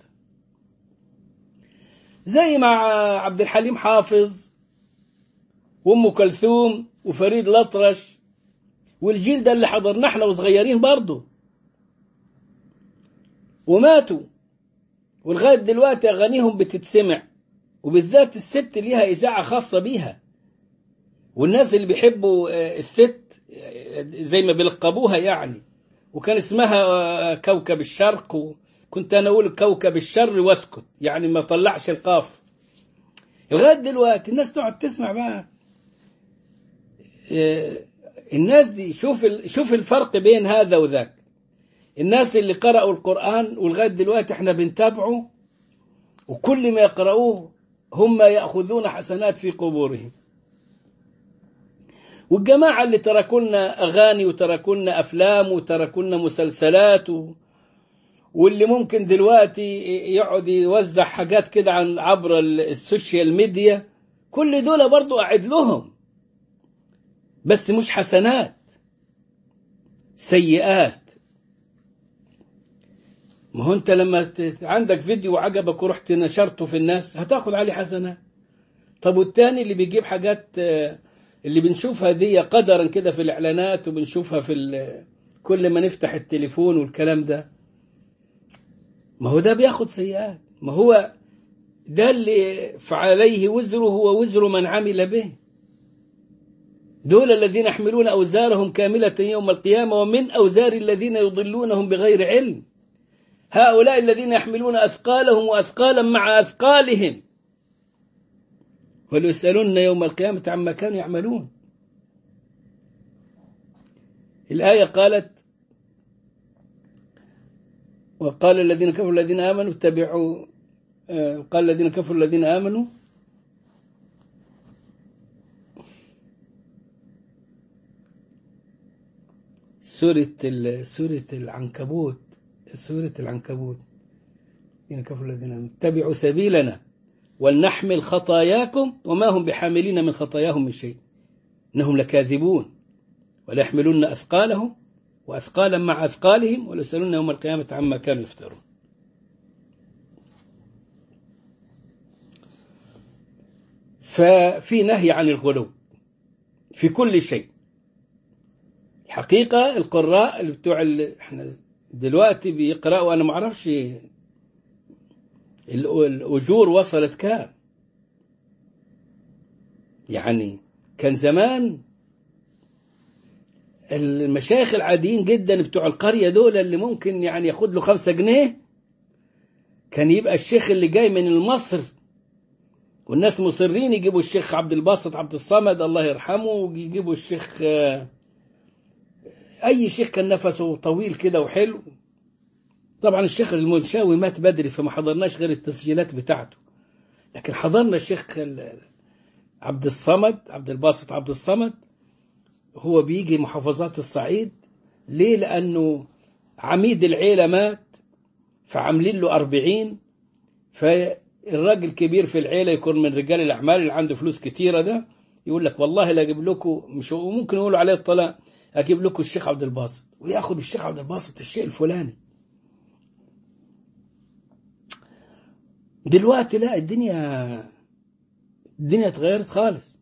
زي مع عبد الحليم حافظ وأم كلثوم وفريد الأطرش والجيل ده اللي حضرنا احنا وصغيرين برضه وماتوا، ولغاية دلوقتي أغانيهم بتتسمع، وبالذات الست ليها إذاعة خاصة بيها. والناس اللي بيحبوا الست زي ما بيلقبوها يعني، وكان اسمها كوكب الشرق، وكنت أنا أقول كوكب الشر واسكت، يعني ما طلعش القاف. لغاية دلوقتي الناس تقعد تسمع بقى الناس دي. شوف شوف الفرق بين هذا وذاك. الناس اللي قرأوا القرآن ولغاية دلوقتي احنا بنتابعه، وكل ما يقرأوه هم يأخذون حسنات في قبورهم. والجماعة اللي تركوا لنا أغاني وتركوا لنا أفلام وتركوا لنا مسلسلات و... واللي ممكن دلوقتي يقعد يوزع حاجات كده عن عبر السوشيال ميديا، كل دول برضو أعد لهم، بس مش حسنات، سيئات. ما هو أنت لما عندك فيديو وعجبك ورحت نشرته في الناس هتاخد عليه حسنات. طب والتاني اللي بيجيب حاجات اللي بنشوفها دي قدرا كده في الإعلانات، وبنشوفها في كل ما نفتح التليفون والكلام ده، ما هو ده بياخد سيئات. ما هو ده اللي فعليه وزره هو وزر من عمل به. دول الذين يحملون أوزارهم كاملة يوم القيامة ومن أوزار الذين يضلونهم بغير علم. هؤلاء الذين يحملون أثقالهم وأثقالا مع أثقالهم وليسألون يوم القيامة عما كانوا يعملون. الآية قالت: وقال الذين كفروا الذين آمنوا اتبعوا، قال الذين كفروا الذين آمنوا سورة سورة العنكبوت سورة العنكبوت الذين كفروا الذين آمنوا اتبعوا سبيلنا ولنحمل خطاياكم وما هم بحاملين من خطاياهم من شيء إنهم لكاذبون ولا يحملون أثقالهم وأثقالا مع أثقالهم وليسألون يوم القيامة عما كانوا يفترون. ففي نهي عن الغلو في كل شيء. الحقيقة القراء اللي بتوع اللي احنا دلوقتي بيقرأوا، أنا ما أعرفش الأجور وصلت كام. يعني كان زمان المشايخ العاديين جدا بتوع القرية دول اللي ممكن يعني ياخد له خمسة جنيه، كان يبقى الشيخ اللي جاي من مصر والناس مصرين يجيبوا الشيخ عبد الباسط عبد الصمد الله يرحمه، ويجيبوا الشيخ أي شيخ كان نفسه طويل كده وحلو. طبعا الشيخ المنشاوي مات بدري فما حضرناش غير التسجيلات بتاعته، لكن حضرنا الشيخ عبد الصمد عبد الباسط عبد الصمد. هو بيجي محافظات الصعيد. ليه؟ لأنه عميد العيلة مات فعاملين له أربعين، فالراجل كبير في العيلة يكون من رجال الأعمال اللي عنده فلوس كتيرة ده يقول لك والله لا أجيب لكم، مش ممكن يقولوا عليه الطلاق، أجيب لكم الشيخ عبد الباسط، ويأخذ الشيخ عبد الباسط الشيء الفلاني. دلوقتي لا، الدنيا الدنيا اتغيرت خالص.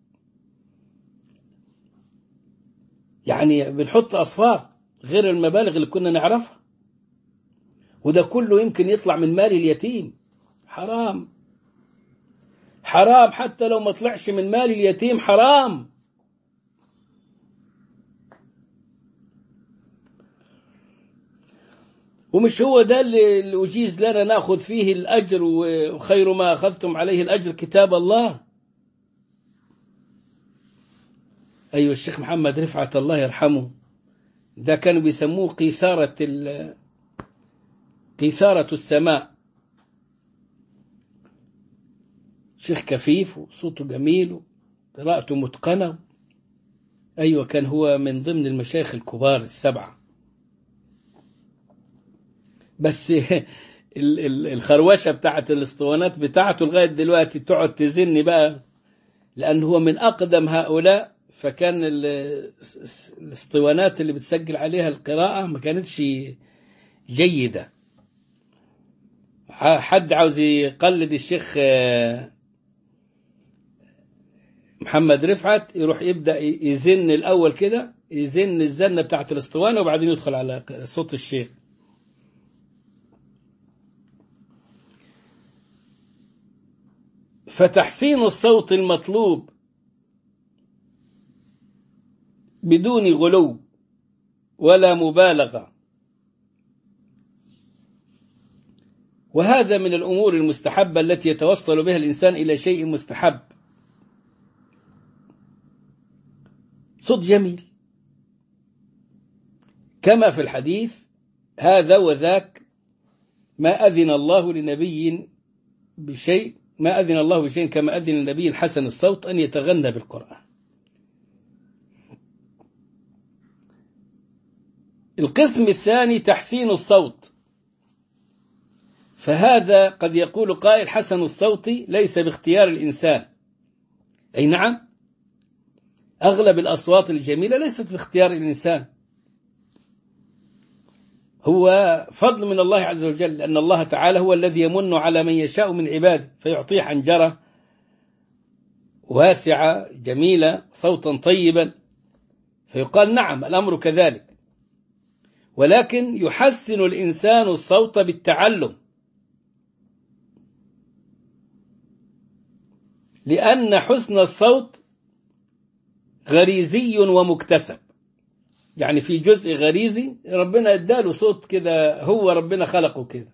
يعني بنحط أصفار غير المبالغ اللي كنا نعرفها، وده كله يمكن يطلع من مال اليتيم. حرام حرام، حتى لو ما طلعش من مال اليتيم حرام. ومش هو ده اللي أجيز لنا نأخذ فيه الأجر، وخير ما أخذتم عليه الأجر كتاب الله. أيوة الشيخ محمد رفعت الله يرحمه ده كانوا بيسموه قيثارة قيثارة السماء. شيخ كفيف وصوته جميل وقراءته متقنة. أيوة كان هو من ضمن المشايخ الكبار السبعة. بس الخروشة بتاعت الاسطوانات بتاعته لغاية دلوقتي تقعد تزن بقى، لأنه هو من أقدم هؤلاء. فكان الاسطوانات اللي بتسجل عليها القراءة ما كانتش جيدة. حد عاوز يقلد الشيخ محمد رفعت يروح يبدأ يزن الأول كده، يزن الزنة بتاعت الاسطوانة وبعدين يدخل على صوت الشيخ. فتحسين الصوت المطلوب بدون غلو ولا مبالغة، وهذا من الأمور المستحبة التي يتوصل بها الإنسان إلى شيء مستحب. صوت جميل كما في الحديث: هذا وذاك ما أذن الله لنبي بشيء ما أذن الله بشيء كما أذن النبي حسن الصوت أن يتغنى بالقرآن. القسم الثاني تحسين الصوت، فهذا قد يقول قائل: حسن الصوت ليس باختيار الإنسان. أي نعم، أغلب الأصوات الجميلة ليست باختيار الإنسان، هو فضل من الله عز وجل، لأن الله تعالى هو الذي يمن على من يشاء من عباده فيعطيه حنجرة واسعة جميلة صوتا طيبا، فيقال نعم الأمر كذلك. ولكن يحسن الإنسان الصوت بالتعلم، لأن حسن الصوت غريزي ومكتسب. يعني في جزء غريزي ربنا اداله صوت كده، هو ربنا خلقه كده،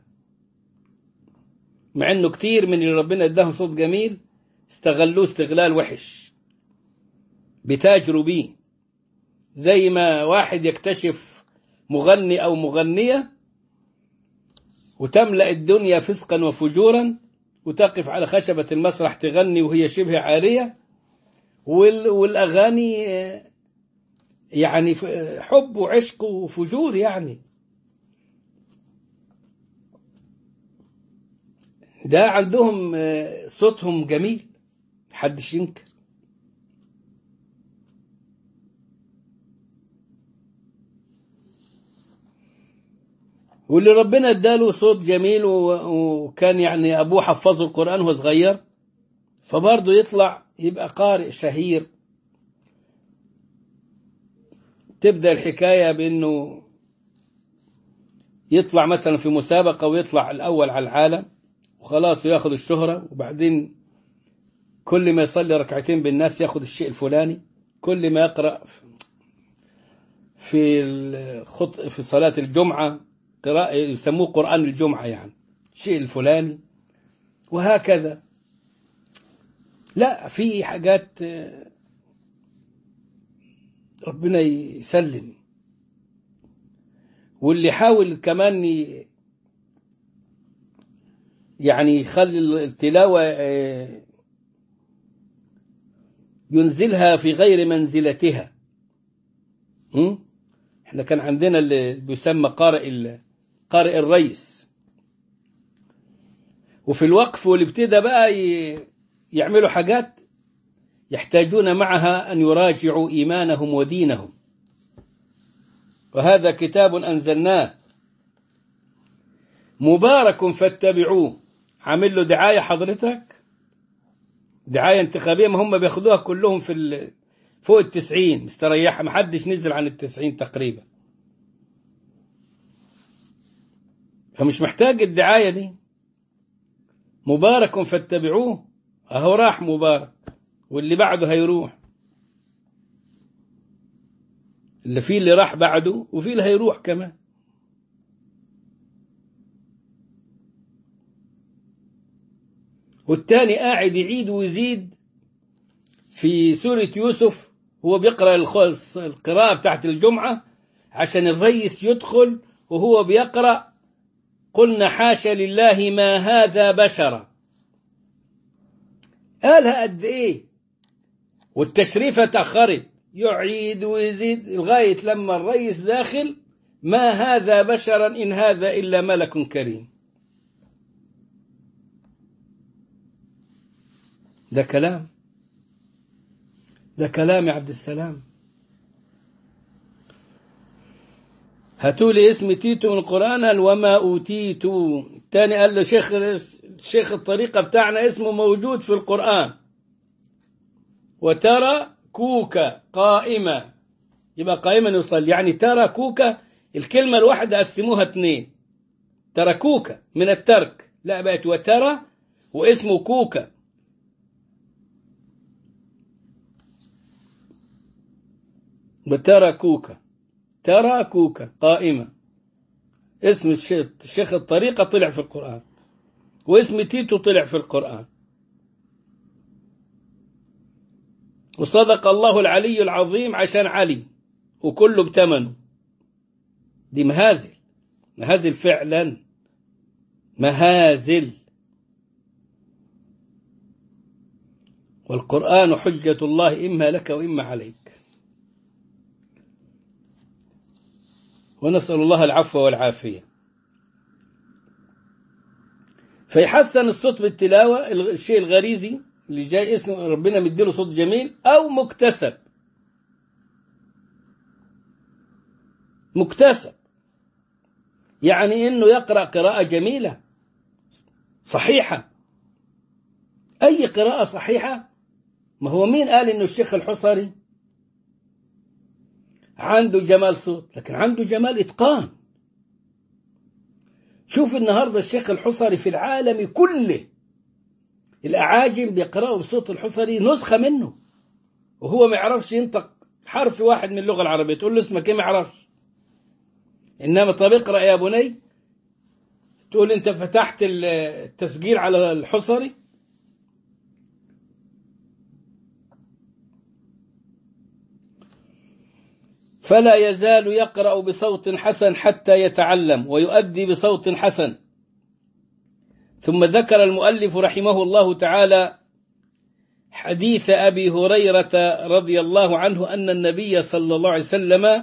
مع انه كتير من اللي ربنا اداهم صوت جميل استغلوه استغلال وحش بتاجروا بيه. زي ما واحد يكتشف مغني او مغنية وتملأ الدنيا فسقا وفجورا، وتقف على خشبة المسرح تغني وهي شبه عارية، والأغاني يعني حب وعشق وفجور، يعني ده عندهم صوتهم جميل حدش ينكر. واللي ربنا اداله صوت جميل وكان يعني أبوه حفظه القرآن وهو صغير، فبرضه يطلع يبقى قارئ شهير. تبدأ الحكاية بأنه يطلع مثلا في مسابقة ويطلع الأول على العالم وخلاص وياخذ الشهرة، وبعدين كل ما يصلي ركعتين بالناس ياخذ الشيء الفلاني، كل ما يقرأ في الخط في صلاة الجمعة قراءة يسموه قرآن الجمعة يعني الشيء الفلاني، وهكذا. لا، في حاجات ربنا يسلم. واللي حاول كمان يعني يخلي التلاوة ينزلها في غير منزلتها. احنا كان عندنا اللي بيسمى قارئ قارئ الريس، وفي الوقف والابتداء بقى يعملوا حاجات يحتاجون معها أن يراجعوا إيمانهم ودينهم. وهذا كتاب أنزلناه مبارك فاتبعوه. عامل له دعاية حضرتك، دعاية انتخابية، ما هم بياخدوها كلهم في فوق التسعين مستريحة، ما حدش نزل عن التسعين تقريبا، فمش محتاج الدعاية دي. مبارك فاتبعوه، اهو راح مبارك واللي بعده هيروح، اللي فيه اللي راح بعده وفيه اللي هيروح كمان. والتاني قاعد يعيد ويزيد في سورة يوسف، هو بيقرأ القراءة بتاعت الجمعة عشان الرئيس يدخل وهو بيقرأ: قلنا حاشا لله ما هذا بشرا. قالها قد إيه، والتشريفة تأخرت، يعيد ويزيد لغاية لما الرئيس داخل: ما هذا بشرا إن هذا إلا ملك كريم. ده كلام، ده كلام يا عبد السلام. هاتوا لي اسم تيتو من القرآن. قال: وما أوتيتو. الثاني قال له: شيخ شيخ الطريقة بتاعنا اسمه موجود في القرآن. وترى كوكا قائمة، يبقى قائما يصلي، يعني ترى كوكا الكلمة الواحدة قسموها اثنين، تركوك من الترك، لا بقت وترى واسمه كوكا. وترى كوكا، ترى كوكا قائمة، اسم الشيخ الطريقة طلع في القرآن، واسم تيتو طلع في القرآن. وصدق الله العلي العظيم عشان علي، وكله بتمنه. دي مهازل، مهازل فعلا، مهازل. والقرآن حجة الله إما لك وإما عليك. ونسأل الله العفو والعافية. فيحسن الصوت بالتلاوة، الشيء الغريزي اللي جاي اسم ربنا مديله صوت جميل، أو مكتسب. مكتسب يعني إنه يقرأ قراءة جميلة صحيحة. أي قراءة صحيحة. ما هو مين قال إنه الشيخ الحصري عنده جمال صوت؟ لكن عنده جمال إتقان. شوف النهاردة الشيخ الحصري في العالم كله الأعاجم بيقرأوا بصوت الحصري نسخة منه، وهو ما يعرفش ينطق حرف واحد من اللغة العربية. تقول له اسمك ايه؟ ما يعرفش. إنما طب اقرأ يا بني، تقول أنت فتحت التسجيل على الحصري. فلا يزال يقرأ بصوت حسن حتى يتعلم ويؤدي بصوت حسن. ثم ذكر المؤلف رحمه الله تعالى حديث أبي هريرة رضي الله عنه أن النبي صلى الله عليه وسلم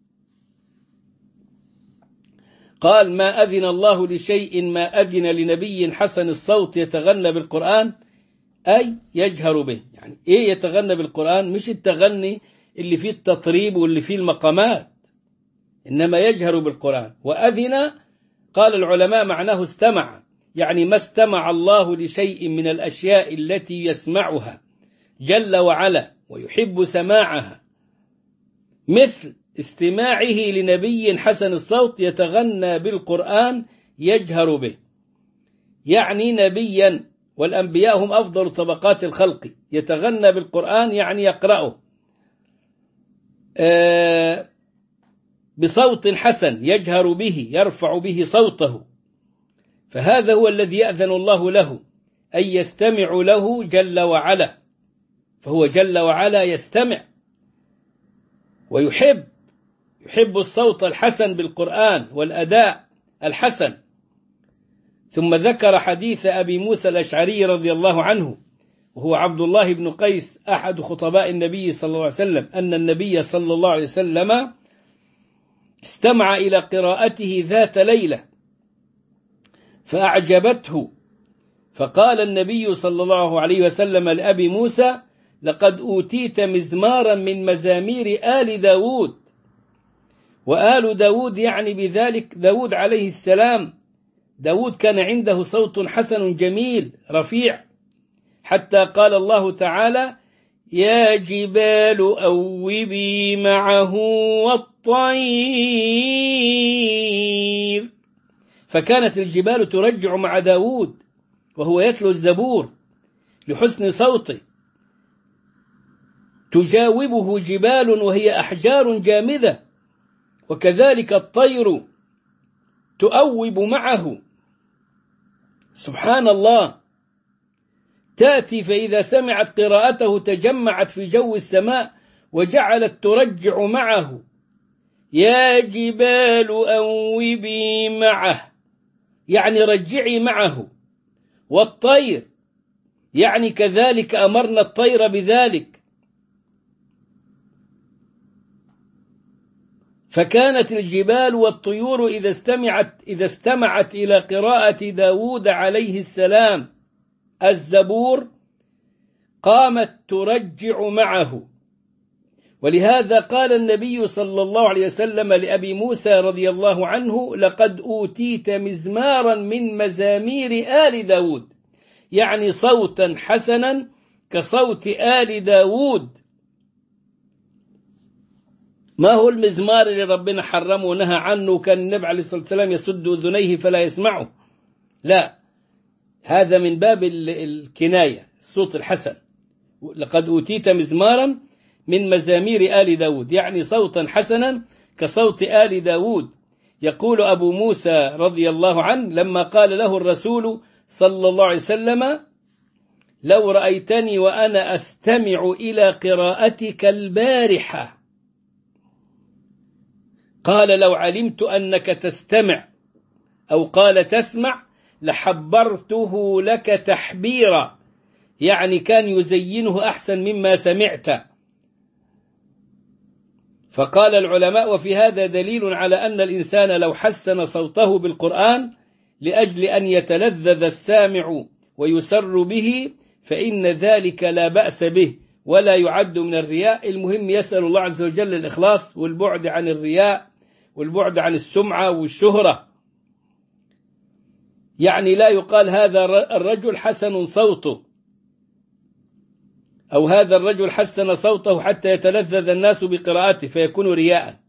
قال: ما أذن الله لشيء ما أذن لنبي حسن الصوت يتغنى بالقرآن، أي يجهر به. يعني إيه يتغنى بالقرآن؟ مش التغني اللي فيه التطريب واللي فيه المقامات، إنما يجهر بالقرآن. وأذن قال العلماء معناه استمع، يعني ما استمع الله لشيء من الأشياء التي يسمعها جل وعلا ويحب سماعها، مثل استماعه لنبي حسن الصوت يتغنى بالقرآن يجهر به. يعني نبيا، والأنبياء هم أفضل طبقات الخلق، يتغنى بالقرآن يعني يقرأه بصوت حسن يجهر به، يرفع به صوته. فهذا هو الذي يأذن الله له، أن يستمع له جل وعلا. فهو جل وعلا يستمع ويحب، يحب الصوت الحسن بالقرآن والأداء الحسن. ثم ذكر حديث أبي موسى الأشعري رضي الله عنه، وهو عبد الله بن قيس أحد خطباء النبي صلى الله عليه وسلم، أن النبي صلى الله عليه وسلم استمع إلى قراءته ذات ليلة فأعجبته، فقال النبي صلى الله عليه وسلم لأبي موسى: لقد أوتيت مزمارا من مزامير آل داود. وآل داود يعني بذلك داود عليه السلام. داود كان عنده صوت حسن جميل رفيع، حتى قال الله تعالى: يا جبال أوبي معه والطير. فكانت الجبال ترجع مع داود وهو يتلو الزبور لحسن صوته، تجاوبه جبال وهي أحجار جامدة، وكذلك الطير تؤوب معه. سبحان الله. تأتي فإذا سمعت قراءته تجمعت في جو السماء وجعلت ترجع معه: يا جبال أوبي معه، يعني رجعي معه. والطير يعني كذلك أمرنا الطير بذلك. فكانت الجبال والطيور إذا استمعت, إذا استمعت إلى قراءة داود عليه السلام الزبور قامت ترجع معه. ولهذا قال النبي صلى الله عليه وسلم لأبي موسى رضي الله عنه: لقد أوتيت مزمارا من مزامير آل داود، يعني صوتا حسنا كصوت آل داود. ما هو المزمار اللي ربنا حرمه ونهى عنه كان النبي عليه الصلاة والسلام يسد أذنيه فلا يسمعه؟ لا، هذا من باب الكناية، الصوت الحسن. لقد أوتيت مزمارا من مزامير آل داود، يعني صوتا حسنا كصوت آل داود. يقول أبو موسى رضي الله عنه لما قال له الرسول صلى الله عليه وسلم: لو رأيتني وأنا أستمع إلى قراءتك البارحة، قال: لو علمت أنك تستمع، أو قال تسمع، لحبرته لك تحبيرا، يعني كان يزينه أحسن مما سمعت. فقال العلماء: وفي هذا دليل على أن الإنسان لو حسن صوته بالقرآن لأجل أن يتلذذ السامع ويسر به فإن ذلك لا بأس به ولا يعد من الرياء. المهم يسأل الله عز وجل الإخلاص والبعد عن الرياء والبعد عن السمعة والشهرة. يعني لا يقال هذا الرجل حسن صوته، أو هذا الرجل حسن صوته حتى يتلذذ الناس بقراءته فيكون رياء.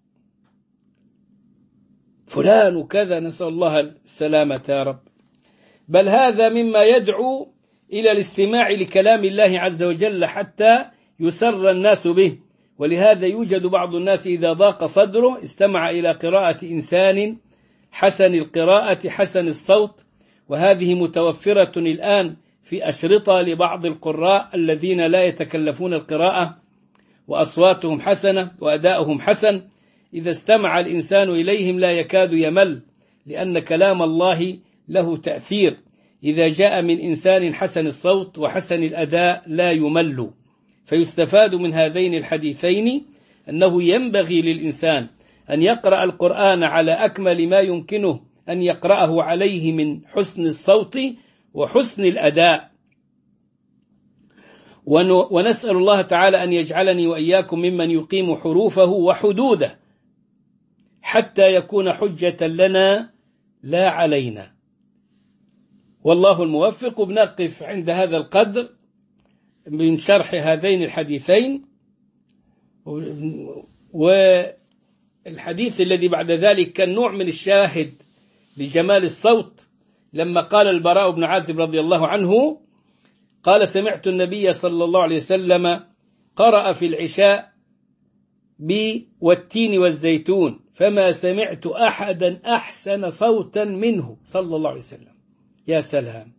فلان وكذا، نسأل الله السلامة يا رب. بل هذا مما يدعو إلى الاستماع لكلام الله عز وجل حتى يسر الناس به. ولهذا يوجد بعض الناس إذا ضاق صدره استمع إلى قراءة إنسان حسن القراءة حسن الصوت، وهذه متوفرة الآن في أشرطة لبعض القراء الذين لا يتكلفون القراءة وأصواتهم حسنة وأداؤهم حسن. إذا استمع الإنسان إليهم لا يكاد يمل، لأن كلام الله له تأثير. إذا جاء من إنسان حسن الصوت وحسن الأداء لا يمل. فيستفاد من هذين الحديثين أنه ينبغي للإنسان أن يقرأ القرآن على أكمل ما يمكنه أن يقرأه عليه من حسن الصوت وحسن الأداء. ونسأل الله تعالى أن يجعلني وإياكم ممن يقيم حروفه وحدوده حتى يكون حجة لنا لا علينا، والله الموفق. بنقف عند هذا القدر من شرح هذين الحديثين. والحديث الذي بعد ذلك كان نوع من الشاهد لجمال الصوت، لما قال البراء بن عازب رضي الله عنه قال: سمعت النبي صلى الله عليه وسلم قرأ في العشاء بالتين والزيتون فما سمعت أحدا أحسن صوتا منه صلى الله عليه وسلم. يا سلام.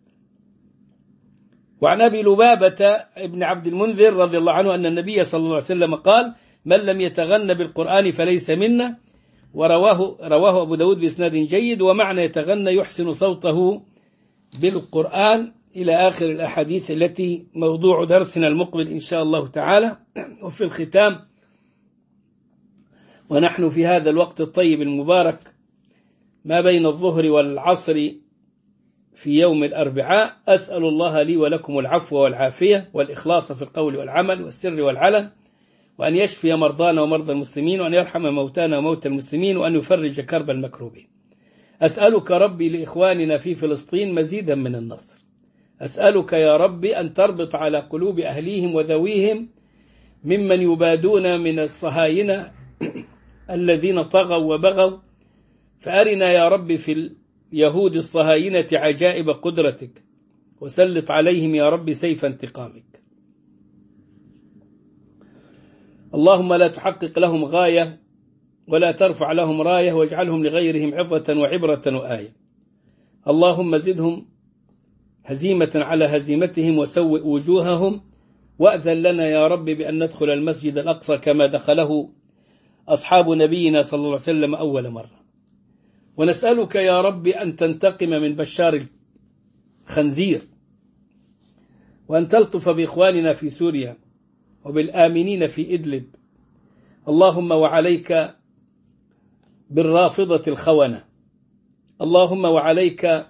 وعن أبي لبابة ابن عبد المنذر رضي الله عنه أن النبي صلى الله عليه وسلم قال: من لم يتغن بالقرآن فليس منا. ورواه رواه أبو داود بإسناد جيد. ومعنى يتغنى يحسن صوته بالقرآن إلى آخر الأحاديث التي موضوع درسنا المقبل إن شاء الله تعالى. وفي الختام، ونحن في هذا الوقت الطيب المبارك ما بين الظهر والعصر في يوم الأربعاء، أسأل الله لي ولكم العفو والعافية والإخلاص في القول والعمل والسر والعلن، وأن يشفي مرضانا ومرضى المسلمين، وأن يرحم موتانا وموتى المسلمين، وأن يفرج كرب المكروبين. أسألك ربي لإخواننا في فلسطين مزيدا من النصر. أسألك يا ربي أن تربط على قلوب أهليهم وذويهم ممن يبادون من الصهاينة الذين طغوا وبغوا، فأرنا يا رب في اليهود الصهاينة عجائب قدرتك، وسلط عليهم يا رب سيف انتقامك. اللهم لا تحقق لهم غاية ولا ترفع لهم راية، واجعلهم لغيرهم عظة وعبرة وآية. اللهم زدهم هزيمة على هزيمتهم وسوء وجوههم، وأذن لنا يا رب بأن ندخل المسجد الأقصى كما دخله أصحاب نبينا صلى الله عليه وسلم أول مرة. ونسألك يا رب أن تنتقم من بشار الخنزير وأن تلطف بإخواننا في سوريا وبالآمنين في إدلب. اللهم وعليك بالرافضة الخونة. اللهم وعليك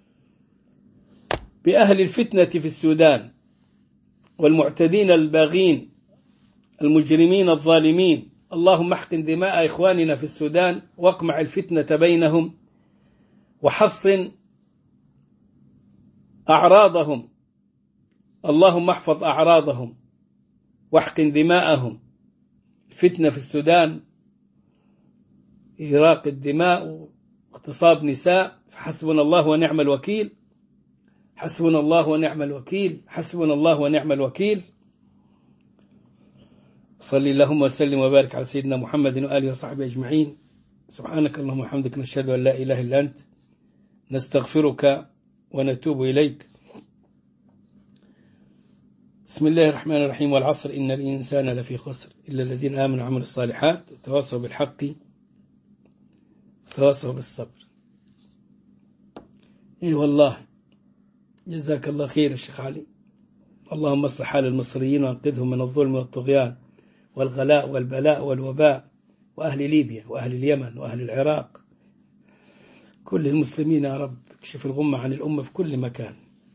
بأهل الفتنة في السودان والمعتدين الباغين المجرمين الظالمين. اللهم احقن دماء إخواننا في السودان واقمع الفتنة بينهم وحصن أعراضهم. اللهم احفظ أعراضهم واحقن دماءهم. الفتنة في السودان إراق الدماء واغتصاب نساء، فحسبنا الله ونعم الوكيل. حسبنا الله ونعم الوكيل. حسبنا الله ونعم الوكيل. صلي اللهم وسلم وبارك على سيدنا محمد وآله وصحبه أجمعين. سبحانك اللهم وبحمدك، نشهد أن لا إله إلا أنت، نستغفرك ونتوب إليك. بسم الله الرحمن الرحيم. والعصر إن الإنسان لفي خسر إلا الذين آمنوا وعملوا الصالحات وتواصوا بالحق وتواصوا بالصبر. إيه والله، جزاك الله خير الشيخ علي. اللهم اصلح حال المصريين وانقذهم من الظلم والطغيان والغلاء والبلاء والوباء، وأهل ليبيا وأهل اليمن وأهل العراق، كل المسلمين يا رب. اكشف الغمة عن الأمة في كل مكان.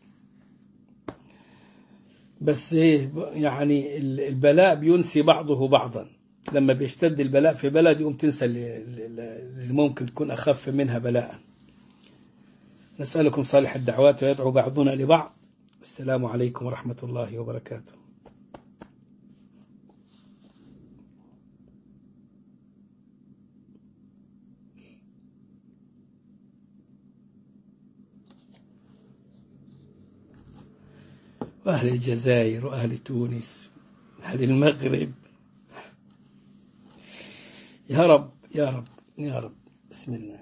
بس ايه يعني البلاء بينسي بعضه بعضا. لما بيشتد البلاء في بلد يقوم تنسى اللي ممكن تكون أخف منها بلاء. نسألكم صالح الدعوات ويدعو بعضنا لبعض. السلام عليكم ورحمة الله وبركاته. وأهل الجزائر وأهل تونس وأهل المغرب، يا رب يا رب يا رب. بسم الله.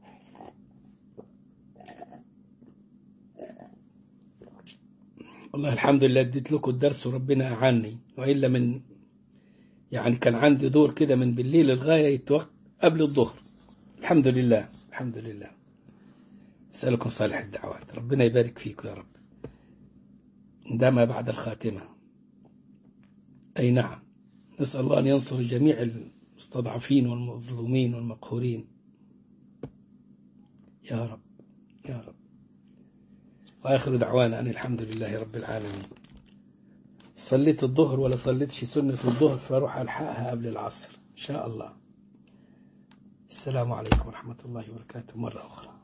والله الحمد لله اديت لكم الدرس وربنا أعاني، وإلا من يعني كان عندي دور كده من بالليل لغاية وقت قبل الظهر. الحمد لله الحمد لله. أسألكم صالح الدعوات، ربنا يبارك فيكم يا رب. عندما بعد الخاتمة، أي نعم، نسأل الله أن ينصر جميع المستضعفين والمظلومين والمقهورين يا رب يا رب. وآخر دعوانا أن الحمد لله رب العالمين. صليت الظهر ولا صليتش سنة الظهر، فاروح ألحقها قبل العصر إن شاء الله. السلام عليكم ورحمة الله وبركاته مرة أخرى.